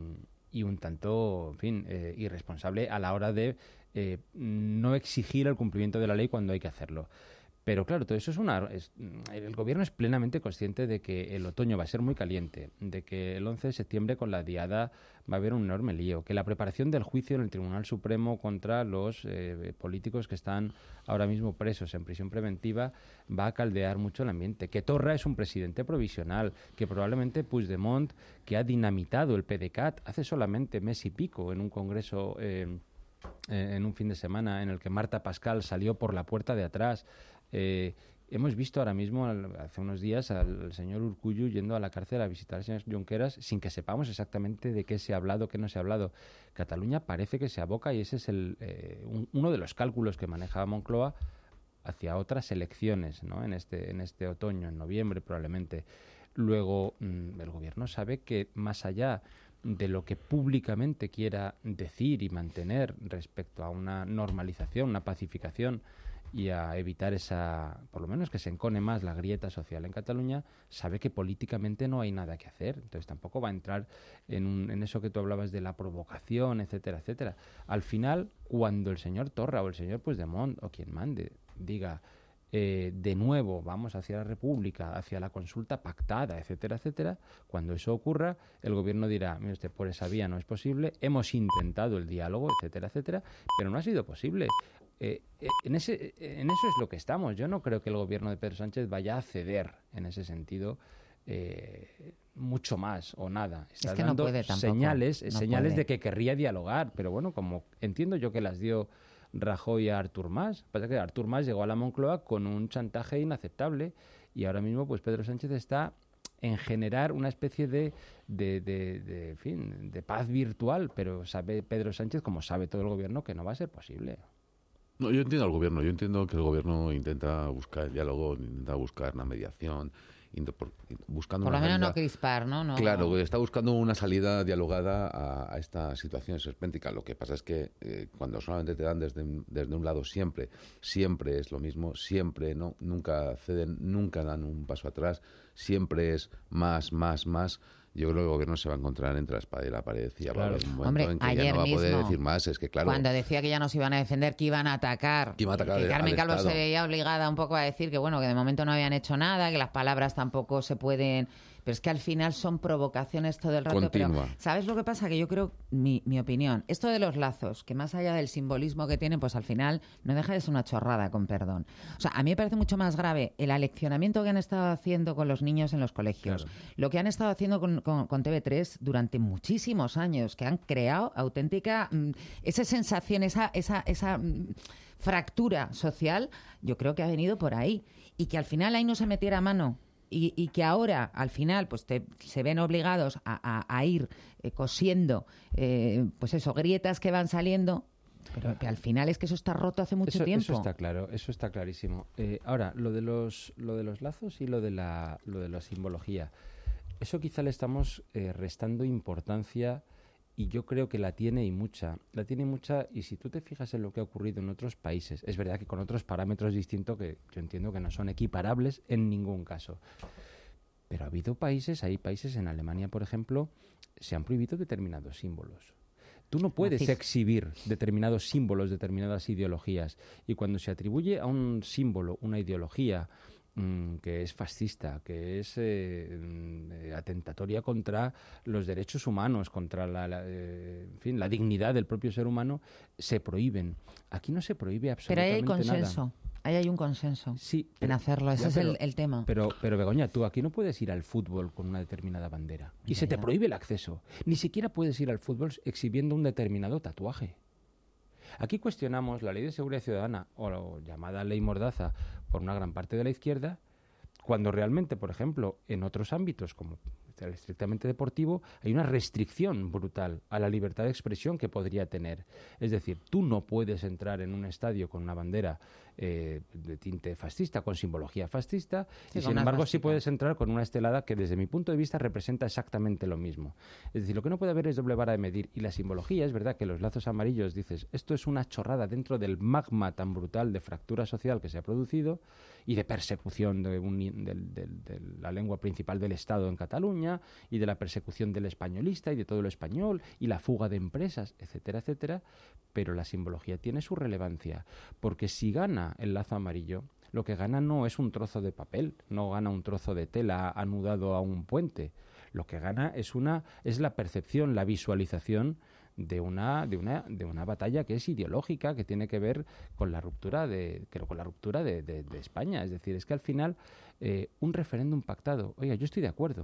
y un tanto, en fin, eh, irresponsable a la hora de eh, no exigir el cumplimiento de la ley cuando hay que hacerlo. Pero claro, todo eso es una... Es, el gobierno es plenamente consciente de que el otoño va a ser muy caliente, de que el once de septiembre con la diada va a haber un enorme lío, que la preparación del juicio en el Tribunal Supremo contra los eh, políticos que están ahora mismo presos en prisión preventiva va a caldear mucho el ambiente, que Torra es un presidente provisional, que probablemente Puigdemont, que ha dinamitado el P D C A T hace solamente mes y pico en un congreso... Eh, eh, en un fin de semana en el que Marta Pascal salió por la puerta de atrás. Eh, hemos visto ahora mismo, hace unos días, al señor Urkullu yendo a la cárcel a visitar al señor Junqueras sin que sepamos exactamente de qué se ha hablado, qué no se ha hablado. Cataluña parece que se aboca, y ese es el, eh, un, uno de los cálculos que manejaba Moncloa hacia otras elecciones, ¿no? en, este, en este otoño, en noviembre probablemente. Luego, mmm, el gobierno sabe que más allá de lo que públicamente quiera decir y mantener respecto a una normalización, una pacificación y a evitar esa, por lo menos que se encone más la grieta social en Cataluña, sabe que políticamente no hay nada que hacer. Entonces tampoco va a entrar en, un, en eso que tú hablabas de la provocación, etcétera, etcétera. Al final, cuando el señor Torra o el señor Puigdemont o quien mande diga eh, de nuevo vamos hacia la República, hacia la consulta pactada, etcétera, etcétera, cuando eso ocurra, el gobierno dirá, mire usted, por esa vía no es posible, hemos intentado el diálogo, etcétera, etcétera, pero no ha sido posible. Eh, eh, en, ese, en eso es lo que estamos. Yo no creo que el gobierno de Pedro Sánchez vaya a ceder en ese sentido eh, mucho más o nada. Está es que dando no puede tampoco, señales, no señales puede. de que querría dialogar, pero bueno, como entiendo yo que las dio Rajoy a Artur Mas, pasa que Artur Mas llegó a la Moncloa con un chantaje inaceptable y ahora mismo pues Pedro Sánchez está en generar una especie de, de, de, de, en fin, de paz virtual, pero sabe Pedro Sánchez, como sabe todo el gobierno, que no va a ser posible. No, yo entiendo al gobierno, yo entiendo que el gobierno intenta buscar el diálogo, intenta buscar una mediación, por, buscando Por lo una menos salida. no crispar, ¿no? no Claro, está buscando una salida dialogada a, a esta situación esperpéntica. Lo que pasa es que eh, cuando solamente te dan desde, desde un lado siempre, siempre es lo mismo, siempre no, nunca ceden, nunca dan un paso atrás, siempre es más, más, más. Yo creo que el gobierno se va a encontrar entre la espada y la pared y va a haber un momento Hombre, en que ayer ya no va a poder mismo, decir más. Es que claro, cuando decía que ya no se iban a defender, que iban a atacar, que, iba a atacar que al- Carmen al Calvo Estado. se veía obligada un poco a decir que bueno, que de momento no habían hecho nada, que las palabras tampoco se pueden... Pero es que al final son provocaciones todo el rato. Continua. Pero, ¿sabes lo que pasa? Que yo creo, mi, mi opinión, esto de los lazos, que más allá del simbolismo que tienen, pues al final no deja de ser una chorrada, con perdón. O sea, a mí me parece mucho más grave el aleccionamiento que han estado haciendo con los niños en los colegios, Claro. lo que han estado haciendo con, con, con T V tres durante muchísimos años, que han creado auténtica... mm, esa sensación, esa... esa, esa mm, fractura social, yo creo que ha venido por ahí. Y que al final ahí no se metiera mano. Y, y que ahora, al final, pues te, se ven obligados a, a, a ir eh, cosiendo, eh, pues eso, grietas que van saliendo, pero que al final es que eso está roto hace mucho eso, tiempo. Eso está claro, eso está clarísimo. Eh, ahora, lo de los, lo de los lazos y lo de la, lo de la simbología, eso quizá le estamos eh, restando importancia. Y yo creo que la tiene y mucha. La tiene mucha y si tú te fijas en lo que ha ocurrido en otros países, es verdad que con otros parámetros distintos que yo entiendo que no son equiparables en ningún caso. Pero ha habido países, hay países en Alemania, por ejemplo, se han prohibido determinados símbolos. Tú no puedes Nazis. exhibir determinados símbolos, determinadas ideologías. Y cuando se atribuye a un símbolo, una ideología, que es fascista, que es eh, atentatoria contra los derechos humanos, contra la, la, eh, en fin, la dignidad del propio ser humano, se prohíben. Aquí no se prohíbe Pero absolutamente ahí hay nada. consenso, ahí hay un consenso Sí, en pero- hacerlo, ese ya, es pero- el, el tema. Pero, pero Begoña, tú aquí no puedes ir al fútbol con una determinada bandera. Y se te ya. prohíbe el acceso. Ni siquiera puedes ir al fútbol exhibiendo un determinado tatuaje. Aquí cuestionamos la ley de seguridad ciudadana, o la llamada ley Mordaza, por una gran parte de la izquierda, cuando realmente, por ejemplo, en otros ámbitos, como el estrictamente deportivo, hay una restricción brutal a la libertad de expresión que podría tener. Es decir, tú no puedes entrar en un estadio con una bandera eh, de tinte fascista, con simbología fascista, Sí, y con sin una embargo sí esvástica. puedes entrar con una estelada que desde mi punto de vista representa exactamente lo mismo. Es decir, lo que no puede haber es doble vara de medir. Y la simbología, es verdad que los lazos amarillos, dices, esto es una chorrada dentro del magma tan brutal de fractura social que se ha producido y de persecución de, un, del- del- de la lengua principal del Estado en Cataluña y de la persecución del españolista y de todo lo español y la fuga de empresas, etcétera, etcétera. Pero la simbología tiene su relevancia, porque si gana el lazo amarillo, lo que gana no es un trozo de papel, no gana un trozo de tela anudado a un puente. Lo que gana es una es la percepción, la visualización de una de una de una batalla que es ideológica, que tiene que ver con la ruptura de creo con la ruptura de, de- de España. Es decir, es que al final eh, un referéndum pactado, oiga, yo estoy de acuerdo.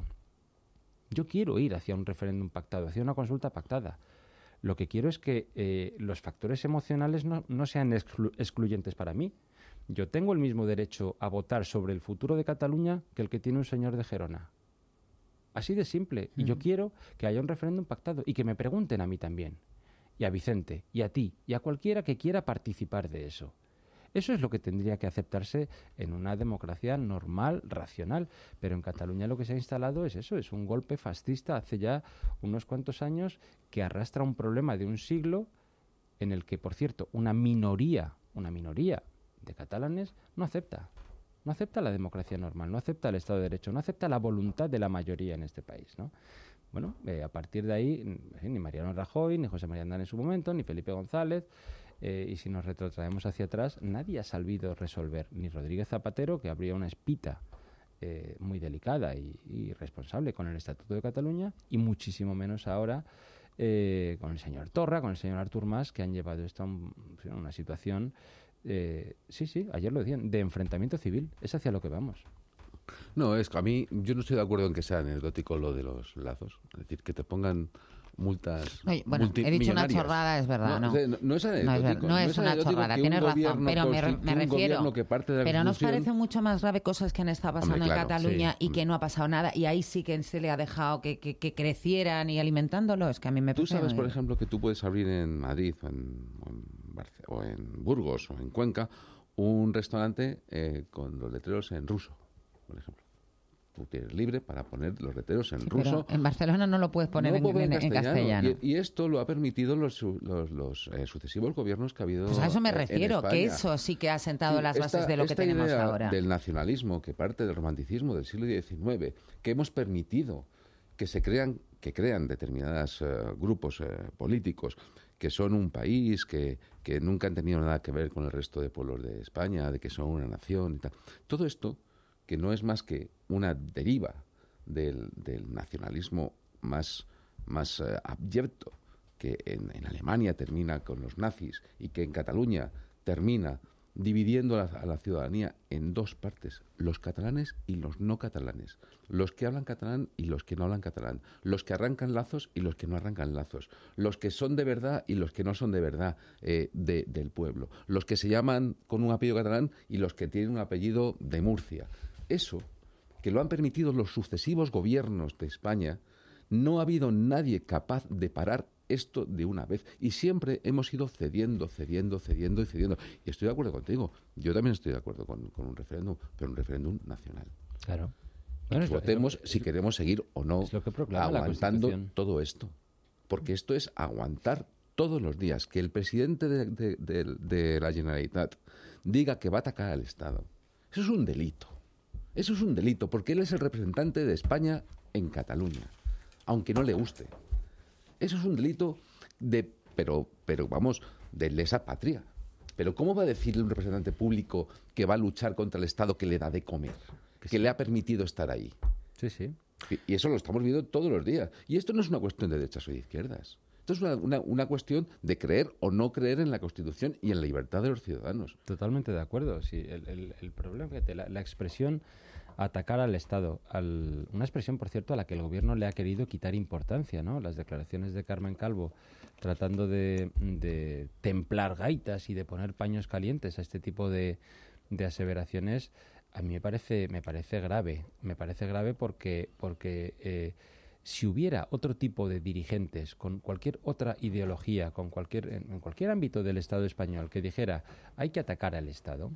Yo quiero ir hacia un referéndum pactado, hacia una consulta pactada. Lo que quiero es que eh, los factores emocionales no, no sean exclu- excluyentes para mí. Yo tengo el mismo derecho a votar sobre el futuro de Cataluña que el que tiene un señor de Gerona. Así de simple. Y yo quiero que haya un referéndum pactado y que me pregunten a mí también. Y a Vicente, y a ti, y a cualquiera que quiera participar de eso. Eso es lo que tendría que aceptarse en una democracia normal, racional. Pero en Cataluña lo que se ha instalado es eso, es un golpe fascista hace ya unos cuantos años que arrastra un problema de un siglo en el que, por cierto, una minoría, una minoría de catalanes no acepta. No acepta la democracia normal, no acepta el Estado de Derecho, no acepta la voluntad de la mayoría en este país, ¿no? Bueno, eh, a partir de ahí, eh, ni Mariano Rajoy, ni José María Aznar en su momento, ni Felipe González, eh, y si nos retrotraemos hacia atrás, nadie ha sabido resolver, ni Rodríguez Zapatero, que abría una espita eh, muy delicada y, y responsable con el Estatuto de Cataluña, y muchísimo menos ahora eh, con el señor Torra, con el señor Artur Mas, que han llevado esto a un, una situación, eh, sí, sí, ayer lo decían, de enfrentamiento civil. Es hacia lo que vamos. No, es que a mí, yo no estoy de acuerdo en que sea anecdótico lo de los lazos. Es decir, que te pongan multas. Oye, bueno, he dicho una chorrada, es verdad, ¿no? No, no, no es anecdótico. No es, ver, no no es, es una chorrada, tienes razón, pero me, me refiero. Que parte de la pero nos parece mucho más grave cosas que han estado pasando hombre, claro, en Cataluña sí, y que no ha pasado nada, y ahí sí que se le ha dejado que, que, que crecieran y alimentándolo. Es que a mí me Tú sabes, muy... por ejemplo, que tú puedes abrir en Madrid o en, o en, Barce- o en Burgos o en Cuenca un restaurante eh, con los letreros en ruso, por ejemplo. Tú tienes libre para poner los letreros en sí, ruso. En Barcelona no lo puedes poner no en, puedo en, en castellano. castellano. Y, y esto lo ha permitido los, los, los eh, sucesivos gobiernos que ha habido. Pues a eso me refiero, que eso sí que ha sentado sí, las bases esta, de lo que tenemos idea ahora. Del nacionalismo, que parte del romanticismo del siglo diecinueve, que hemos permitido que se crean, que crean determinados uh, grupos uh, políticos que son un país, que, que nunca han tenido nada que ver con el resto de pueblos de España, de que son una nación y tal. Todo esto, que no es más que una deriva Del, del nacionalismo más, más uh, abyecto, que en, en Alemania termina con los nazis y que en Cataluña termina dividiendo a la, a la ciudadanía en dos partes, los catalanes y los no catalanes, los que hablan catalán y los que no hablan catalán, los que arrancan lazos y los que no arrancan lazos, los que son de verdad y los que no son de verdad eh, de, del pueblo, los que se llaman con un apellido catalán y los que tienen un apellido de Murcia. Eso, que lo han permitido los sucesivos gobiernos de España, no ha habido nadie capaz de parar esto de una vez. Y siempre hemos ido cediendo, cediendo, cediendo y cediendo. Y estoy de acuerdo contigo. Yo también estoy de acuerdo con, con un referéndum, pero un referéndum nacional. Claro. Bueno, es votemos lo, es, si queremos seguir o no es lo que aguantando todo esto. Porque esto es aguantar todos los días que el presidente de, de, de, de la Generalitat diga que va a atacar al Estado. Eso es un delito. Eso es un delito, porque él es el representante de España en Cataluña, aunque no le guste. Eso es un delito de, pero, pero vamos, de lesa patria. Pero ¿cómo va a decirle un representante público que va a luchar contra el Estado que le da de comer, que, que sí. le ha permitido estar ahí? Sí, sí. Y, y eso lo estamos viendo todos los días. Y esto no es una cuestión de derechas o de izquierdas. Esto es una, una, una cuestión de creer o no creer en la Constitución y en la libertad de los ciudadanos. Totalmente de acuerdo. Sí, el, el, el problema, fíjate, la, la expresión atacar al Estado, al, una expresión, por cierto, a la que el Gobierno le ha querido quitar importancia, ¿no? Las declaraciones de Carmen Calvo tratando de, de templar gaitas y de poner paños calientes a este tipo de, de aseveraciones, a mí me parece, me parece grave. Me parece grave porque, porque eh, si hubiera otro tipo de dirigentes con cualquier otra ideología, con cualquier, en, en cualquier ámbito del Estado español que dijera hay que atacar al Estado,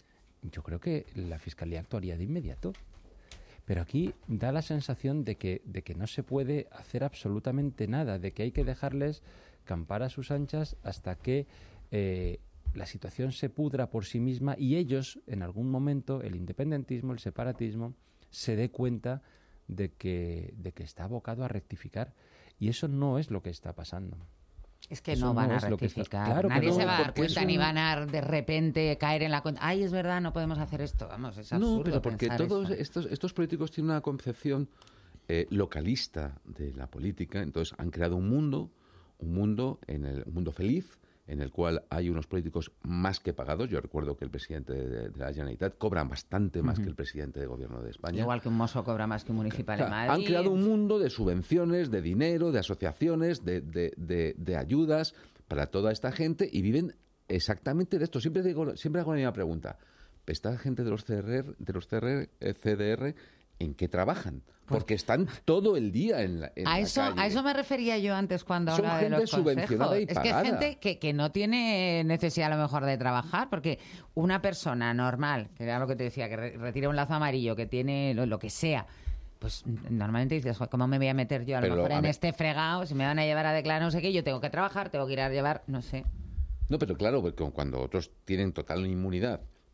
yo creo que la Fiscalía actuaría de inmediato. Pero aquí da la sensación de que, de que no se puede hacer absolutamente nada, de que hay que dejarles campar a sus anchas hasta que eh, la situación se pudra por sí misma y ellos, en algún momento, el independentismo, el separatismo, se dé cuenta de que, de que está abocado a rectificar. Y eso no es lo que está pasando. Es que Eso no van no a rectificar. Está... Claro Nadie no, se va a dar cuenta un... ni van a de repente caer en la cuenta. Ay, es verdad, no podemos hacer esto. Vamos, es absurdo. No, pero porque todos estos, estos políticos tienen una concepción eh, localista de la política. Entonces han creado un mundo, un mundo, en el, un mundo feliz, en el cual hay unos políticos más que pagados. Yo recuerdo que el presidente de, de la Generalitat cobra bastante más uh-huh. que el presidente de gobierno de España. Igual que un mozo cobra más que un municipal o sea, en Madrid. Han creado un mundo de subvenciones, de dinero, de asociaciones, de, de, de, de ayudas para toda esta gente y viven exactamente de esto. Siempre digo, siempre hago la misma pregunta. Esta gente de los C R R, de los C R R, eh, C D R, ¿en qué trabajan? Porque están todo el día en la, en a la eso, calle. A eso me refería yo antes cuando Son hablaba de los consejos. Subvencionada y es pagada. que es gente que, que no tiene necesidad a lo mejor de trabajar, porque una persona normal, que era lo que te decía, que re- retira un lazo amarillo, que tiene lo, lo que sea, pues normalmente dices, ¿cómo me voy a meter yo a lo Pero, mejor a en ver... este fregado? Si me van a llevar a declarar no sé qué, yo tengo que trabajar, tengo que ir a llevar, no sé. No, pero claro, porque cuando otros tienen total inmunidad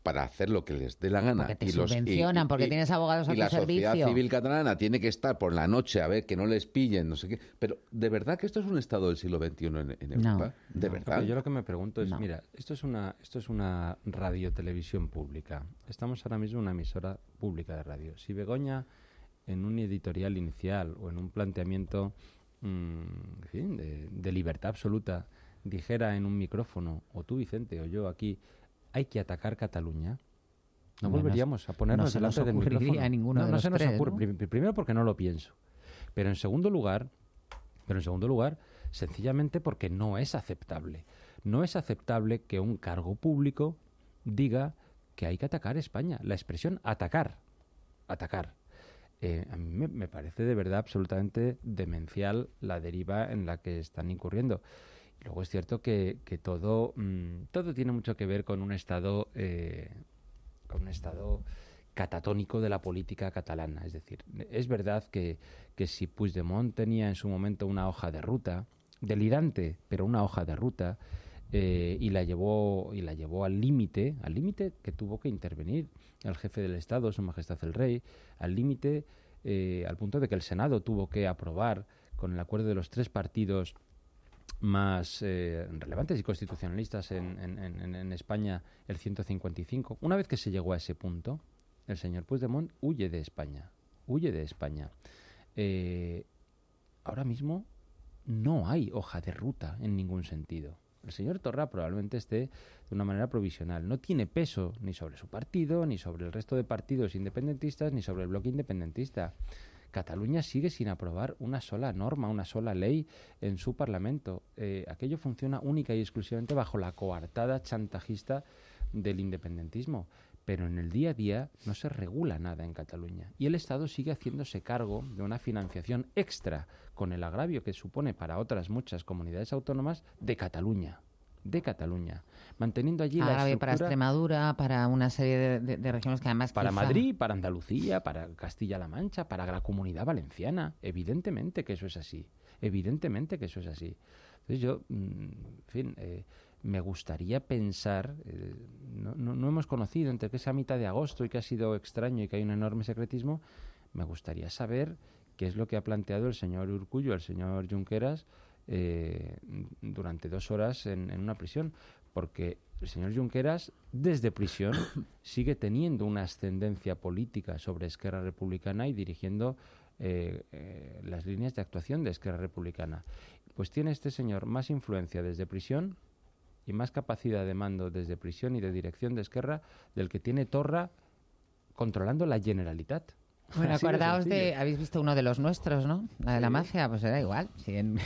para hacer lo que les dé la gana. Porque te y los, subvencionan, y, y, porque tienes abogados a y tu la servicio. sociedad civil catalana tiene que estar por la noche a ver que no les pillen, no sé qué. Pero, ¿de verdad que esto es un Estado del siglo veintiuno en, en Europa? No, ¿De no, verdad? Yo lo que me pregunto es, No. mira, esto es una esto es una radiotelevisión pública. Estamos ahora mismo en una emisora pública de radio. Si Begoña, en un editorial inicial o en un planteamiento mmm, en fin, de, de libertad absoluta, dijera en un micrófono, o tú, Vicente, o yo aquí, hay que atacar Cataluña, no Bueno, volveríamos a ponernos no se delante nos del ocurriría micrófono. a ninguno no, de no los se nos tres, ocurre. ¿no? Prim- Primero porque no lo pienso. Pero en segundo lugar, pero en segundo lugar, sencillamente porque no es aceptable. No es aceptable que un cargo público diga que hay que atacar España. La expresión atacar, atacar. Eh, a mí me, me parece de verdad absolutamente demencial la deriva en la que están incurriendo. Y luego es cierto que, que todo, mmm, todo tiene mucho que ver con un estado, eh, con un estado catatónico de la política catalana. Es decir, es verdad que, que si Puigdemont tenía en su momento una hoja de ruta, delirante, pero una hoja de ruta, eh, y la llevó y la llevó al límite, al límite que tuvo que intervenir el jefe del Estado, Su Majestad el Rey, al límite, eh, al punto de que el Senado tuvo que aprobar, con el acuerdo de los tres partidos más eh, relevantes y constitucionalistas en, en, en, en España, el ciento cincuenta y cinco. Una vez que se llegó a ese punto, el señor Puigdemont huye de España, huye de España. Eh, ahora mismo no hay hoja de ruta en ningún sentido. El señor Torra probablemente esté de una manera provisional. No tiene peso ni sobre su partido, ni sobre el resto de partidos independentistas, ni sobre el bloque independentista. Cataluña sigue sin aprobar una sola norma, una sola ley en su Parlamento. Eh, aquello funciona única y exclusivamente bajo la coartada chantajista del independentismo. Pero en el día a día no se regula nada en Cataluña. Y el Estado sigue haciéndose cargo de una financiación extra, con el agravio que supone para otras muchas comunidades autónomas de Cataluña. De Cataluña. Manteniendo allí la Agravio estructura... para Extremadura, para una serie de, de, de regiones que además... Para quizá... Madrid, para Andalucía, para Castilla-La Mancha, para la Comunidad Valenciana. Evidentemente que eso es así. Evidentemente que eso es así. Entonces yo, en fin... Eh, me gustaría pensar, eh, no, no, no hemos conocido entre que es a mitad de agosto y que ha sido extraño y que hay un enorme secretismo, me gustaría saber qué es lo que ha planteado el señor Urkullu, el señor Junqueras, eh, durante dos horas en, en una prisión, porque el señor Junqueras, desde prisión, sigue teniendo una ascendencia política sobre Esquerra Republicana y dirigiendo eh, eh, las líneas de actuación de Esquerra Republicana. Pues tiene este señor más influencia desde prisión y más capacidad de mando desde prisión y de dirección de Esquerra del que tiene Torra controlando la Generalitat. Bueno, Así de acordaos de, sencillo. habéis visto uno de los nuestros, ¿no? La de la Sí. mafia, pues era igual. Sí, en-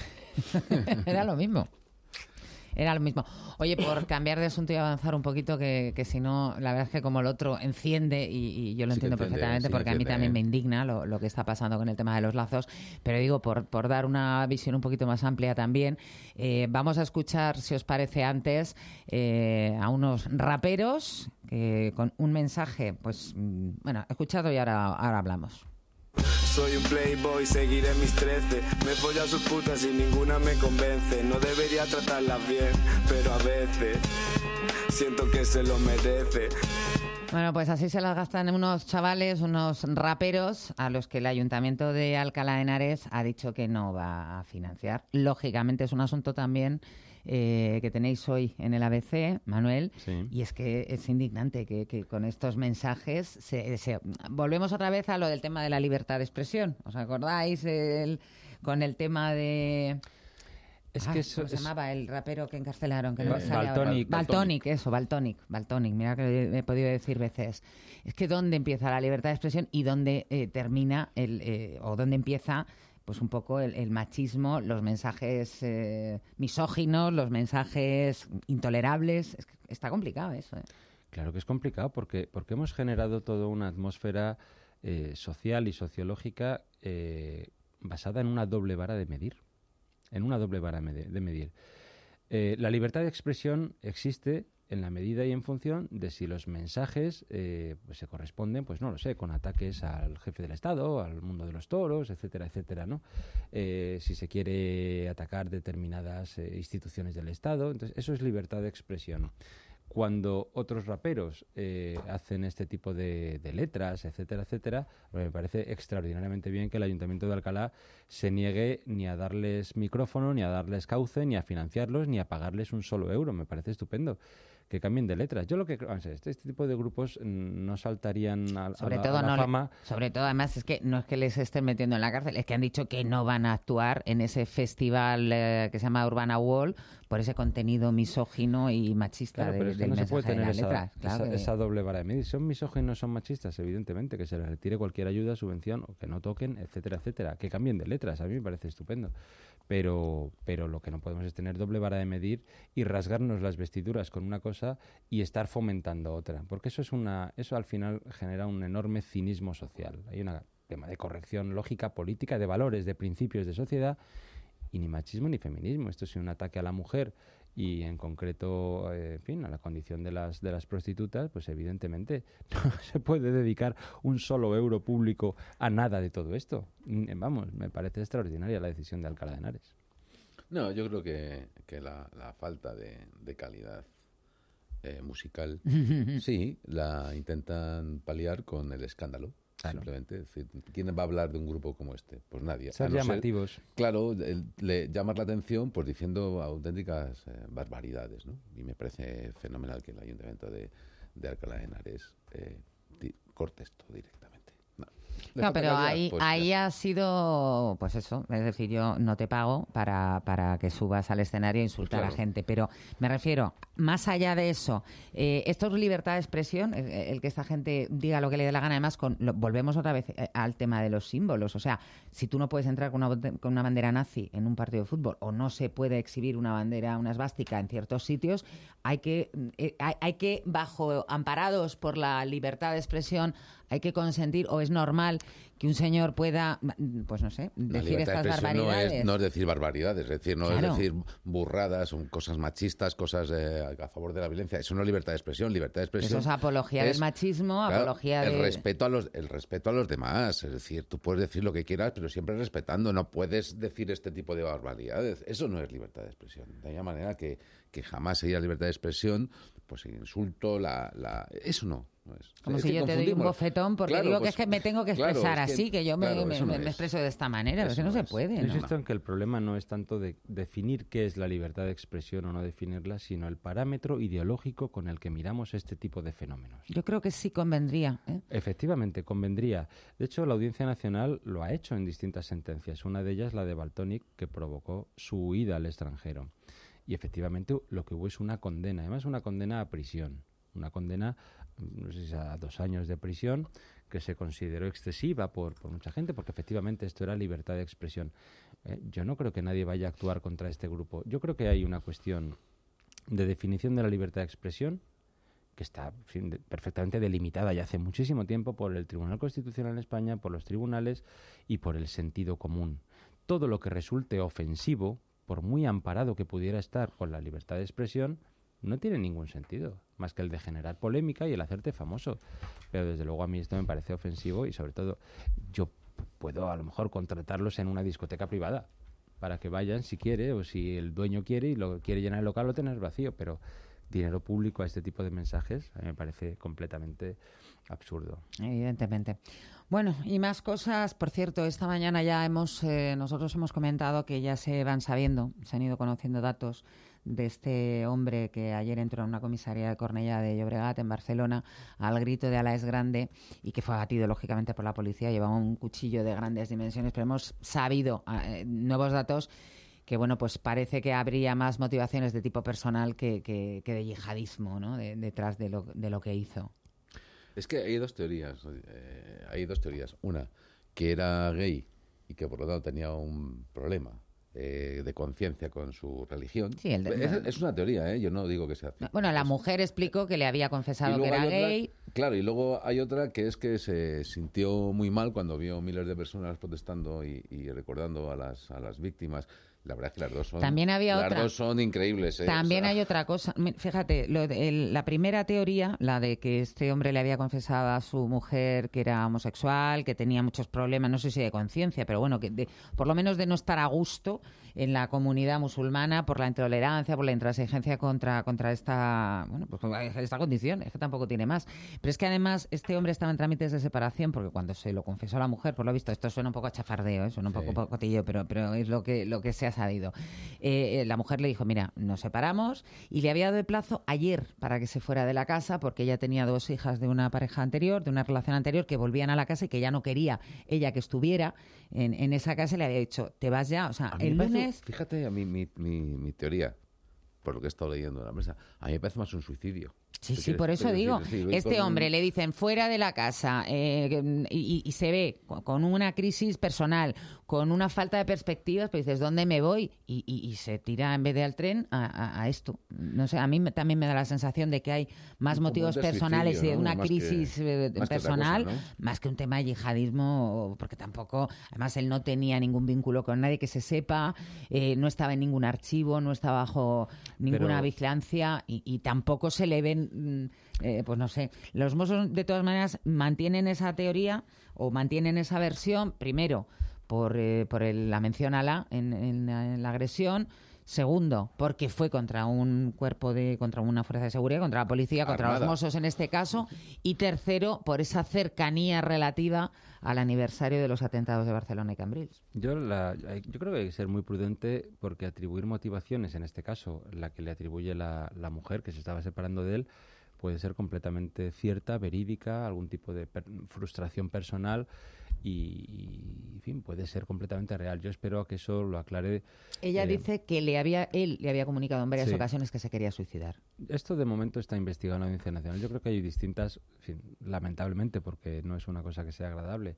era lo mismo. Era lo mismo. Oye, por cambiar de asunto y avanzar un poquito, que, que si no, la verdad es que como el otro enciende, y, y yo lo Sí que entiendo enciende, perfectamente, sí, porque a mí enciende, también ¿eh? me indigna lo, lo que está pasando con el tema de los lazos, pero digo, por, por dar una visión un poquito más amplia también, eh, vamos a escuchar, si os parece antes, eh, a unos raperos que con un mensaje, pues, mm, bueno, escuchado y ahora, ahora hablamos. Soy un playboy, seguiré mis trece. Me follo a sus putas y ninguna me convence. No debería tratarlas bien, pero a veces siento que se lo merece. Bueno, pues así se las gastan unos chavales, unos raperos, a los que el Ayuntamiento de Alcalá de Henares ha dicho que no va a financiar. Lógicamente es un asunto también eh, que tenéis hoy en el A B C, Manuel, Sí. y es que es indignante que, que con estos mensajes se, se- volvemos otra vez a lo del tema de la libertad de expresión. ¿Os acordáis el- con el tema de... Es Ah, que eso ¿cómo se es- llamaba el rapero que encarcelaron? Que no Ba- me sale ahora. Valtonyc. Valtonyc, eso, Valtonyc, Valtonyc. Mira que lo he podido decir veces. Es que dónde empieza la libertad de expresión y dónde eh, termina el eh, o dónde empieza pues un poco el, el machismo, los mensajes eh, misóginos, los mensajes intolerables. Es que está complicado eso, ¿eh? Claro que es complicado porque, porque hemos generado toda una atmósfera eh, social y sociológica eh, basada en una doble vara de medir. En una doble vara mede- de medir. Eh, la libertad de expresión existe en la medida y en función de si los mensajes eh, pues se corresponden, pues no lo sé, con ataques al jefe del Estado, al mundo de los toros, etcétera, etcétera, ¿no? Eh, si se quiere atacar determinadas eh, instituciones del Estado, entonces eso es libertad de expresión. cuando otros raperos eh, hacen este tipo de, de letras, etcétera, etcétera, me parece extraordinariamente bien que el Ayuntamiento de Alcalá se niegue ni a darles micrófono, ni a darles cauce, ni a financiarlos, ni a pagarles un solo euro. Me parece estupendo que cambien de letras. Yo lo que creo, este, este tipo de grupos no saltarían a, sobre a la, todo a la no fama. Le, sobre todo, además, es que no es que les estén metiendo en la cárcel, es que han dicho que no van a actuar en ese festival eh, que se llama Urbana Wall por ese contenido misógino y machista Claro, de, pero es que del no se mensaje puede tener de las esa, letras. Claro esa, que... esa doble vara de medir. Son misóginos, son machistas, evidentemente, que se les retire cualquier ayuda, subvención, o que no toquen, etcétera, etcétera. Que cambien de letras, a mí me parece estupendo. Pero, pero lo que no podemos es tener doble vara de medir y rasgarnos las vestiduras con una cosa y estar fomentando otra. Porque eso es una, eso al final genera un enorme cinismo social. Hay un tema de corrección lógica, política, de valores, de principios de sociedad, y ni machismo ni feminismo. Esto es un ataque a la mujer y en concreto, eh, en fin, a la condición de las de las prostitutas, pues evidentemente no se puede dedicar un solo euro público a nada de todo esto. Vamos, me parece extraordinaria la decisión de Alcalá de Henares. No, yo creo que, que la, la falta de, de calidad eh, musical, sí, la intentan paliar con el escándalo. Claro. Simplemente, es decir, ¿quién va a hablar de un grupo como este? Pues nadie. Ser no llamativos. Ser, claro, el, le llamas la atención pues diciendo auténticas eh, barbaridades, ¿no? Y me parece fenomenal que el Ayuntamiento de, de Alcalá de Henares eh, di, corte esto directamente. No, no pero calidad, ahí, pues, ahí ha sido, pues eso, es decir, yo no te pago para, para que subas al escenario e insultar pues claro. a gente, pero me refiero, más allá de eso, eh, esto es libertad de expresión, el, el que esta gente diga lo que le dé la gana, además, con, lo, volvemos otra vez al tema de los símbolos, o sea, si tú no puedes entrar con una, con una bandera nazi en un partido de fútbol o no se puede exhibir una bandera, una esvástica en ciertos sitios, hay que, eh, hay, hay que, bajo, amparados por la libertad de expresión, hay que consentir, o es normal que un señor pueda, pues no sé, decir estas barbaridades. No es, no es decir barbaridades, es decir, no claro. es decir burradas, son cosas machistas, cosas eh, a favor de la violencia. Eso no es libertad de expresión. Libertad de expresión. Eso es apología es, del machismo, claro, apología el de... respeto a los, el respeto a los demás. Es decir, tú puedes decir lo que quieras, pero siempre respetando. No puedes decir este tipo de barbaridades. Eso no es libertad de expresión. De alguna manera que, que jamás sería libertad de expresión, pues el insulto, la, la... eso no. No es. Como es si yo te doy un bofetón porque claro, digo pues, que es que me tengo que expresar claro, es que, así, que yo me, claro, me, no me, es. me expreso de esta manera, eso pero no, no se puede. Yo ¿no? insisto en que el problema no es tanto de definir qué es la libertad de expresión o no definirla, sino el parámetro ideológico con el que miramos este tipo de fenómenos. Yo creo que sí convendría. ¿eh? Efectivamente, convendría. De hecho, la Audiencia Nacional lo ha hecho en distintas sentencias. Una de ellas, la de Valtonyc, que provocó su huida al extranjero. Y efectivamente lo que hubo es una condena, además una condena a prisión. Una condena, no sé si a dos años de prisión, que se consideró excesiva por, por mucha gente, porque efectivamente esto era libertad de expresión. Eh, yo no creo que nadie vaya a actuar contra este grupo. Yo creo que hay una cuestión de definición de la libertad de expresión que está en fin, de, perfectamente delimitada ya hace muchísimo tiempo por el Tribunal Constitucional en España, por los tribunales y por el sentido común. Todo lo que resulte ofensivo, por muy amparado que pudiera estar con la libertad de expresión, no tiene ningún sentido, más que el de generar polémica y el hacerte famoso. Pero desde luego a mí esto me parece ofensivo y sobre todo yo puedo a lo mejor contratarlos en una discoteca privada para que vayan si quiere o si el dueño quiere y lo quiere llenar el local o tener vacío, pero dinero público a este tipo de mensajes a mí me parece completamente absurdo. Evidentemente. Bueno, y más cosas. Por cierto, esta mañana ya hemos, eh, nosotros hemos comentado que ya se van sabiendo, se han ido conociendo datos de este hombre que ayer entró en una comisaría de Cornellà de Llobregat, en Barcelona, al grito de Alá es grande, y que fue abatido, lógicamente, por la policía. Llevaba un cuchillo de grandes dimensiones, pero hemos sabido eh, nuevos datos que, bueno, pues parece que habría más motivaciones de tipo personal que, que, que de yihadismo, ¿no?, de, detrás de lo, de lo que hizo. Es que hay dos teorías. Eh, hay dos teorías. Una, que era gay y que, por lo tanto, tenía un problema Eh, de conciencia con su religión. Sí, el de, es, es una teoría, ¿eh? Yo no digo que sea así. Bueno, la mujer explicó que le había confesado que era gay. Claro, y luego hay otra que es que se sintió muy mal cuando vio miles de personas protestando y, y recordando a las, a las víctimas. La verdad es que las dos son, También había las otra. dos son increíbles. ¿eh? También O sea, hay otra cosa. Fíjate, lo de- el- la primera teoría, la de que este hombre le había confesado a su mujer que era homosexual, que tenía muchos problemas, no sé si de conciencia, pero bueno, que de- por lo menos de no estar a gusto en la comunidad musulmana por la intolerancia, por la intransigencia contra, contra esta, bueno, pues esta condición, es que tampoco tiene más. Pero es que además este hombre estaba en trámites de separación porque cuando se lo confesó a la mujer, por lo visto, esto suena un poco a chafardeo, ¿eh? Suena un poco Sí. cotillo, pero, pero es lo que, lo que se ha sabido. Eh, eh, la mujer le dijo, mira, nos separamos, y le había dado de plazo ayer para que se fuera de la casa porque ella tenía dos hijas de una pareja anterior, de una relación anterior, que volvían a la casa y que ya no quería ella que estuviera en, en esa casa, y le había dicho, te vas ya, o sea, a mí el me parece- lunes... Fíjate, a mí mi, mi, mi teoría, por lo que he estado leyendo en la prensa, a mí me parece más un suicidio. Sí, ¿Qué sí, quieres- por qué eso quieres digo, decir? Sí, voy este con un- hombre le dicen fuera de la casa eh, y, y se ve con- con una crisis personal, con una falta de perspectivas, pues dices, ¿dónde me voy? Y, y- y se tira en vez de al tren a, a- a esto. No sé, a mí me- también me da la sensación de que hay más Como motivos de personales y suicidio, de ¿no? una Más que- crisis eh, más que otra personal, cosa, ¿no? más que un tema de yihadismo, porque tampoco, además él no tenía ningún vínculo con nadie que se sepa, eh, no estaba en ningún archivo, no estaba bajo ninguna Pero- vigilancia y, y tampoco se le ven, mm, eh, pues no sé, los Mossos de todas maneras mantienen esa teoría o mantienen esa versión, primero por, eh, por el- la mención a la en, en la- en la agresión. Segundo, porque fue contra un cuerpo de, contra una fuerza de seguridad, contra la policía, contra Armada. los Mossos en este caso. Y tercero, por esa cercanía relativa al aniversario de los atentados de Barcelona y Cambrils. Yo, la- hay- yo creo que hay que ser muy prudente porque atribuir motivaciones, en este caso la que le atribuye la, la mujer que se estaba separando de él, puede ser completamente cierta, verídica, algún tipo de per- frustración personal y, y, en fin, puede ser completamente real. Yo espero que eso lo aclare. Ella eh, dice que le había, él le había comunicado en varias sí. ocasiones que se quería suicidar. Esto de momento está investigado en la Audiencia Nacional. Yo creo que hay distintas, en fin, lamentablemente, porque no es una cosa que sea agradable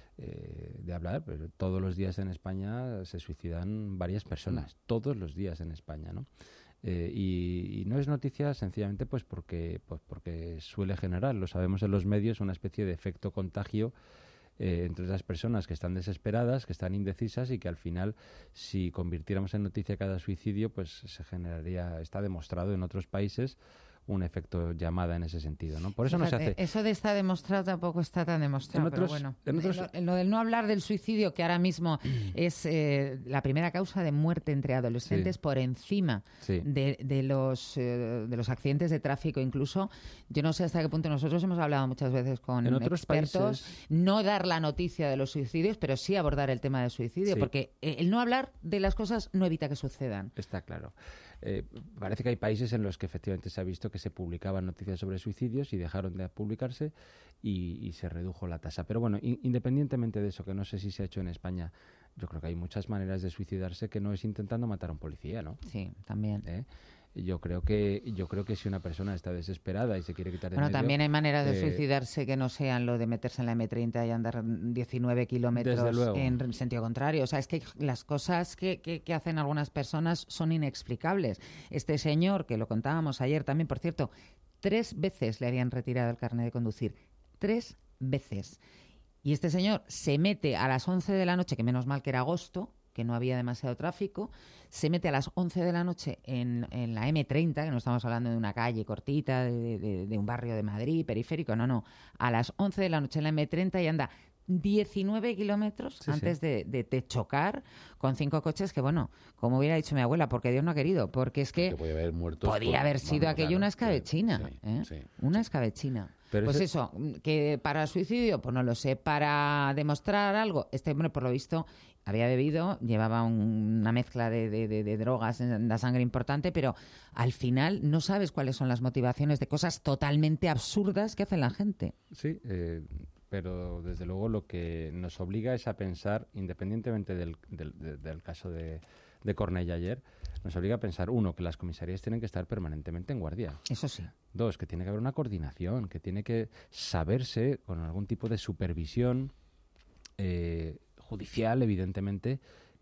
eh, de hablar, pero todos los días en España se suicidan varias personas, todos los días en España, ¿no? Eh, y, y no es noticia sencillamente pues porque, pues porque suele generar, lo sabemos en los medios, una especie de efecto contagio eh, entre esas personas que están desesperadas, que están indecisas y que al final, si convirtiéramos en noticia cada suicidio, pues se generaría, está demostrado en otros países, un efecto llamada en ese sentido, ¿no? Por eso no se Fíjate, hace. Eso de estar demostrado tampoco está tan demostrado, En otros- pero bueno. en otros- Lo, en lo del no hablar del suicidio, que ahora mismo es eh, la primera causa de muerte entre adolescentes Sí. por encima Sí. de, de los eh, de los accidentes de tráfico, incluso. Yo no sé hasta qué punto nosotros hemos hablado muchas veces con En otros expertos, países- no dar la noticia de los suicidios, pero sí abordar el tema del suicidio, Sí. porque eh, el no hablar de las cosas no evita que sucedan. Está claro. Eh, parece que hay países en los que efectivamente se ha visto que se publicaban noticias sobre suicidios y dejaron de publicarse y, y se redujo la tasa. Pero bueno, in- independientemente de eso, que no sé si se ha hecho en España, yo creo que hay muchas maneras de suicidarse que no es intentando matar a un policía, ¿no? Sí, también. ¿Eh? Yo creo que yo creo que si una persona está desesperada y se quiere quitar de Bueno, medio, también hay maneras de eh, suicidarse que no sean lo de meterse en la eme treinta y andar diecinueve Desde kilómetros luego. en sentido contrario. O sea, es que las cosas que, que, que hacen algunas personas son inexplicables. Este señor, que lo contábamos ayer también, por cierto, tres veces le habían retirado el carnet de conducir. Tres veces. Y este señor se mete a las once de la noche, que menos mal que era agosto, que no había demasiado tráfico, se mete a las once de la noche en, en la eme treinta, que no estamos hablando de una calle cortita, de, de- de un barrio de Madrid, periférico, no, no, a las once de la noche en la eme treinta y anda diecinueve kilómetros Sí, antes sí. De, de- de chocar con cinco coches que, bueno, como hubiera dicho mi abuela, porque Dios no ha querido, porque es que Que podía haber muertos podía por- haber sido vamos, aquello claro, una claro, escabechina, sí, ¿eh? sí. Una escabechina. Pero Pues ese- eso, que para suicidio, pues no lo sé. Para demostrar algo, este hombre, por lo visto, había bebido, llevaba un- una mezcla de, de- de- de drogas en la sangre importante, pero al final no sabes cuáles son las motivaciones de cosas totalmente absurdas que hace la gente. Sí, eh, pero desde luego lo que nos obliga es a pensar, independientemente del, del, de- del caso de, de Cornellà ayer, nos obliga a pensar, uno, que las comisarías tienen que estar permanentemente en guardia. Eso sí. Dos, que tiene que haber una coordinación, que tiene que saberse con algún tipo de supervisión eh, judicial, evidentemente,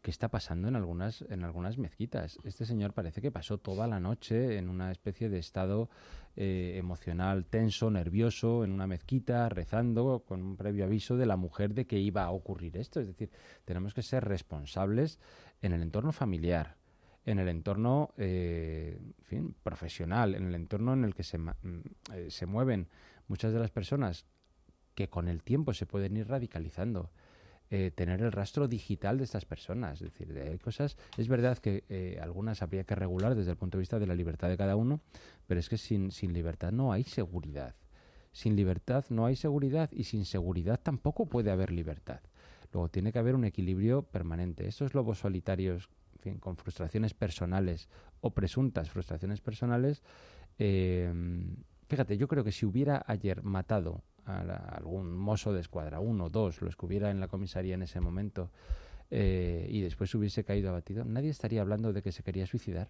¿qué está pasando en algunas, en algunas mezquitas? Este señor parece que pasó toda la noche en una especie de estado eh, emocional tenso, nervioso, en una mezquita, rezando, con un previo aviso de la mujer de que iba a ocurrir esto. Es decir, tenemos que ser responsables en el entorno familiar, en el entorno eh, en fin, profesional, en el entorno en el que se, eh, se mueven muchas de las personas que con el tiempo se pueden ir radicalizando. Eh, tener el rastro digital de estas personas. Es decir, hay cosas, es verdad que eh, algunas habría que regular desde el punto de vista de la libertad de cada uno, pero es que sin, sin libertad no hay seguridad. Sin libertad no hay seguridad y sin seguridad tampoco puede haber libertad. Luego tiene que haber un equilibrio permanente. Estos lobos solitarios, en fin, con frustraciones personales o presuntas frustraciones personales, eh, fíjate, yo creo que si hubiera ayer matado a la, algún mozo de escuadra, uno, dos, los que hubiera en la comisaría en ese momento, eh, y después hubiese caído abatido, nadie estaría hablando de que se quería suicidar.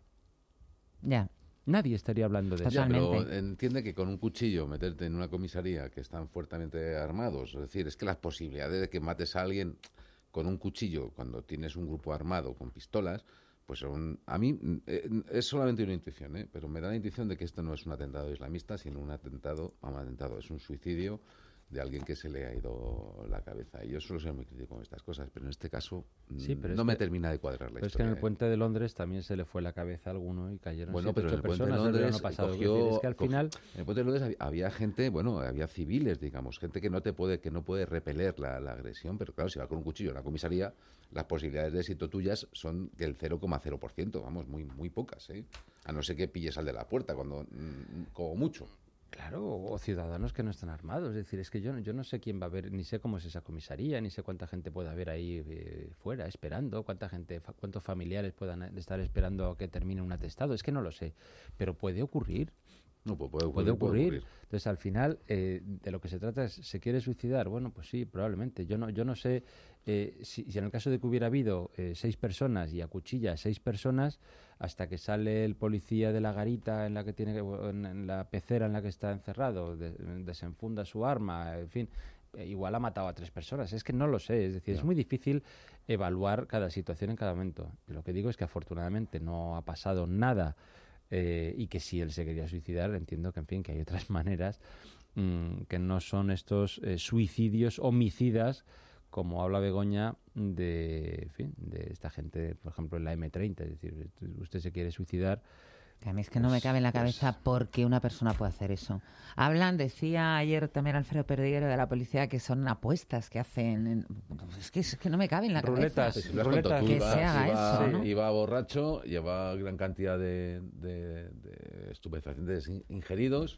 Ya. Nadie estaría hablando de Ya, eso. pero entiende que con un cuchillo meterte en una comisaría que están fuertemente armados, es decir, es que las posibilidades de que mates a alguien con un cuchillo cuando tienes un grupo armado con pistolas, pues son, a mí eh, es solamente una intuición, ¿eh? Pero me da la intuición de que esto no es un atentado islamista, sino un atentado, un atentado, es un suicidio de alguien que se le ha ido la cabeza. Y yo suelo ser muy crítico con estas cosas, pero en este caso sí, pero no es me que, termina de cuadrar la pero historia. Es que en el ¿eh? puente de Londres también se le fue la cabeza a alguno y cayeron bueno, siete, pero en el puente de personas Londres el pasado. cogió, es decir, es que al cogió, final en el puente de Londres había, había gente, bueno, había civiles, digamos, gente que no te puede, que no puede repeler la, la agresión, pero claro, si va con un cuchillo en la comisaría, las posibilidades de éxito tuyas son del cero coma cero por ciento, vamos, muy muy pocas, ¿eh? A no ser que pilles al de la puerta, cuando como mucho. Claro, o ciudadanos que no están armados. Es decir, es que yo, yo no sé quién va a ver, ni sé cómo es esa comisaría, ni sé cuánta gente puede haber ahí eh, fuera esperando, cuánta gente, fa- cuántos familiares puedan estar esperando a que termine un atestado. Es que no lo sé, pero puede ocurrir. No, pues puede ocurrir. Puede ocurrir. Puede ocurrir. Entonces, al final, eh, de lo que se trata es, ¿se quiere suicidar? Bueno, pues sí, probablemente. Yo no, yo no sé eh, si, si en el caso de que hubiera habido eh, seis personas y acuchilla a seis personas, hasta que sale el policía de la garita en la que tiene, en, en la pecera en la que está encerrado, de, desenfunda su arma, en fin, eh, igual ha matado a tres personas. Es que no lo sé. Es decir, no. Es muy difícil evaluar cada situación en cada momento. Lo que digo es que afortunadamente no ha pasado nada. Eh, y que si él se quería suicidar, entiendo que, en fin, que hay otras maneras mmm, que no son estos eh, suicidios homicidas, como habla Begoña de, en fin, de esta gente, por ejemplo, en la eme treinta. Es decir, usted se quiere suicidar. A mí es que no me cabe en la cabeza pues, por qué una persona puede hacer eso. Hablan, decía ayer también Alfredo Perdiguero de la policía, que son apuestas que hacen. En... Es, que, es que no me cabe en la ruletas, cabeza. Ruletas, ruletas. Que iba, se haga iba, eso, ¿no? Iba borracho, lleva gran cantidad de, de, de estupefacientes ingeridos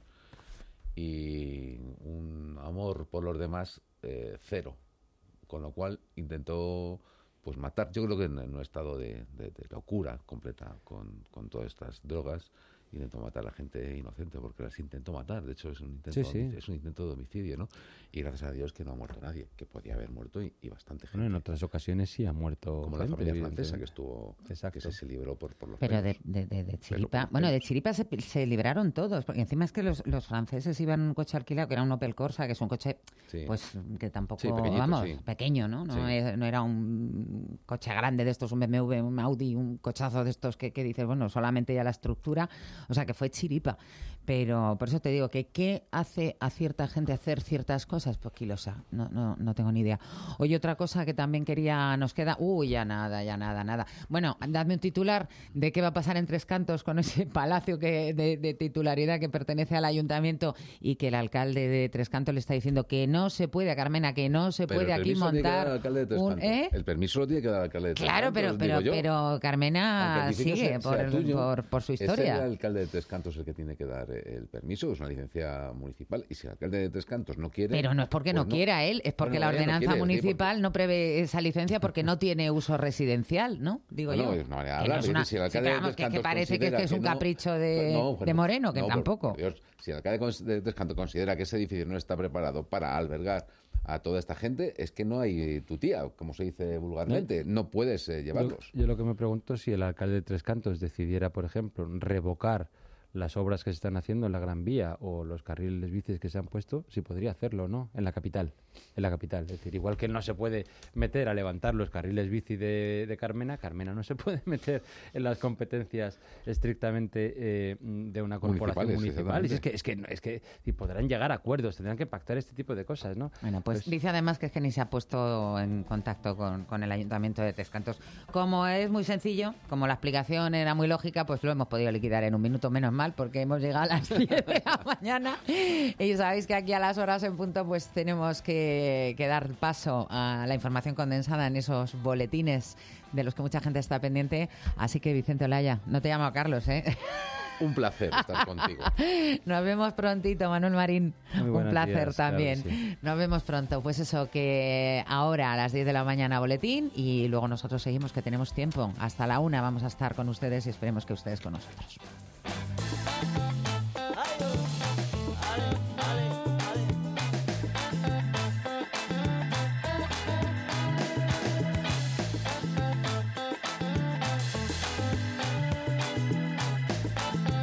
y un amor por los demás eh, cero. Con lo cual intentó... pues matar, yo creo que en un estado de, de, de locura completa con, con todas estas drogas, intentó matar a la gente inocente, porque las intentó matar, de hecho es un intento, sí, sí. es un intento de homicidio, ¿no? Y gracias a Dios que no ha muerto nadie, que podía haber muerto y, y bastante gente. Bueno, en otras ocasiones sí ha muerto como gente, la familia francesa que estuvo, exacto. que se libró por, por los Pero pelos. de, de, de chiripa, Pero, bueno, de chiripa se, se libraron todos, porque encima es que los, los franceses iban en un coche alquilado, que era un Opel Corsa, que es un coche, sí. pues, que tampoco, sí, vamos, sí. pequeño, ¿no? No, sí. es, no era un coche grande de estos, un be eme ve, un Audi, un cochazo de estos que, que dices, bueno, solamente ya la estructura, o sea, que fue chiripa. Pero por eso te digo que ¿qué hace a cierta gente hacer ciertas cosas? Pues quilosa, no, no, no tengo ni idea. Oye, otra cosa que también quería, nos queda, uy, ya nada, ya nada, nada. Bueno, dadme un titular de qué va a pasar en Tres Cantos con ese palacio que de, de titularidad que pertenece al ayuntamiento y que el alcalde de Tres Cantos le está diciendo que no se puede, Carmena, que no se pero puede aquí montar un, ¿eh? El permiso lo tiene que dar el alcalde de Tres Claro, Cantos, pero, pero, pero Carmena sigue sea, por, sea tuyo, por, por su historia. Es el alcalde de Tres Cantos el que tiene que dar el permiso, es una licencia municipal, y si el alcalde de Tres Cantos no quiere... Pero no es porque pues no quiera él, es porque bueno, la ordenanza no quiere, municipal sí, porque... no prevé esa licencia porque no tiene uso residencial, ¿no? Digo no, yo. No, es una manera de que hablar. no es una... Si el alcalde sí, de vamos, Tres Cantos que, que parece que, que es un que capricho de, no, bueno, de Moreno, que no, tampoco. Por Dios, si el alcalde de Tres Cantos considera que ese edificio no está preparado para albergar a toda esta gente, es que no hay tu tía, como se dice vulgarmente, no, no puedes eh, llevarlos. Yo, yo lo que me pregunto es si el alcalde de Tres Cantos decidiera, por ejemplo, revocar las obras que se están haciendo en la Gran Vía o los carriles bicis que se han puesto, si podría hacerlo o no en la capital. En la capital. Es decir, igual que él no se puede meter a levantar los carriles bici de, de Carmena, Carmena no se puede meter en las competencias estrictamente eh, de una corporación municipal. Y es que, es que, es que y podrán llegar a acuerdos, tendrán que pactar este tipo de cosas, ¿no? Bueno, pues, pues dice además que es que ni se ha puesto en contacto con, con el Ayuntamiento de Tres Cantos. Como es muy sencillo, como la explicación era muy lógica, pues lo hemos podido liquidar en un minuto, menos mal, porque hemos llegado a las diez de la mañana y sabéis que aquí a las horas en punto pues tenemos que, que dar paso a la información condensada en esos boletines de los que mucha gente está pendiente. Así que, Vicente Olaya, no te llamo a Carlos, ¿eh? Un placer estar contigo. Nos vemos prontito, Manuel Marín. Un placer días, también. Claro, sí. Nos vemos pronto. Pues eso, que ahora a las diez de la mañana boletín y luego nosotros seguimos, que tenemos tiempo. Hasta la una vamos a estar con ustedes y esperemos que ustedes con nosotros.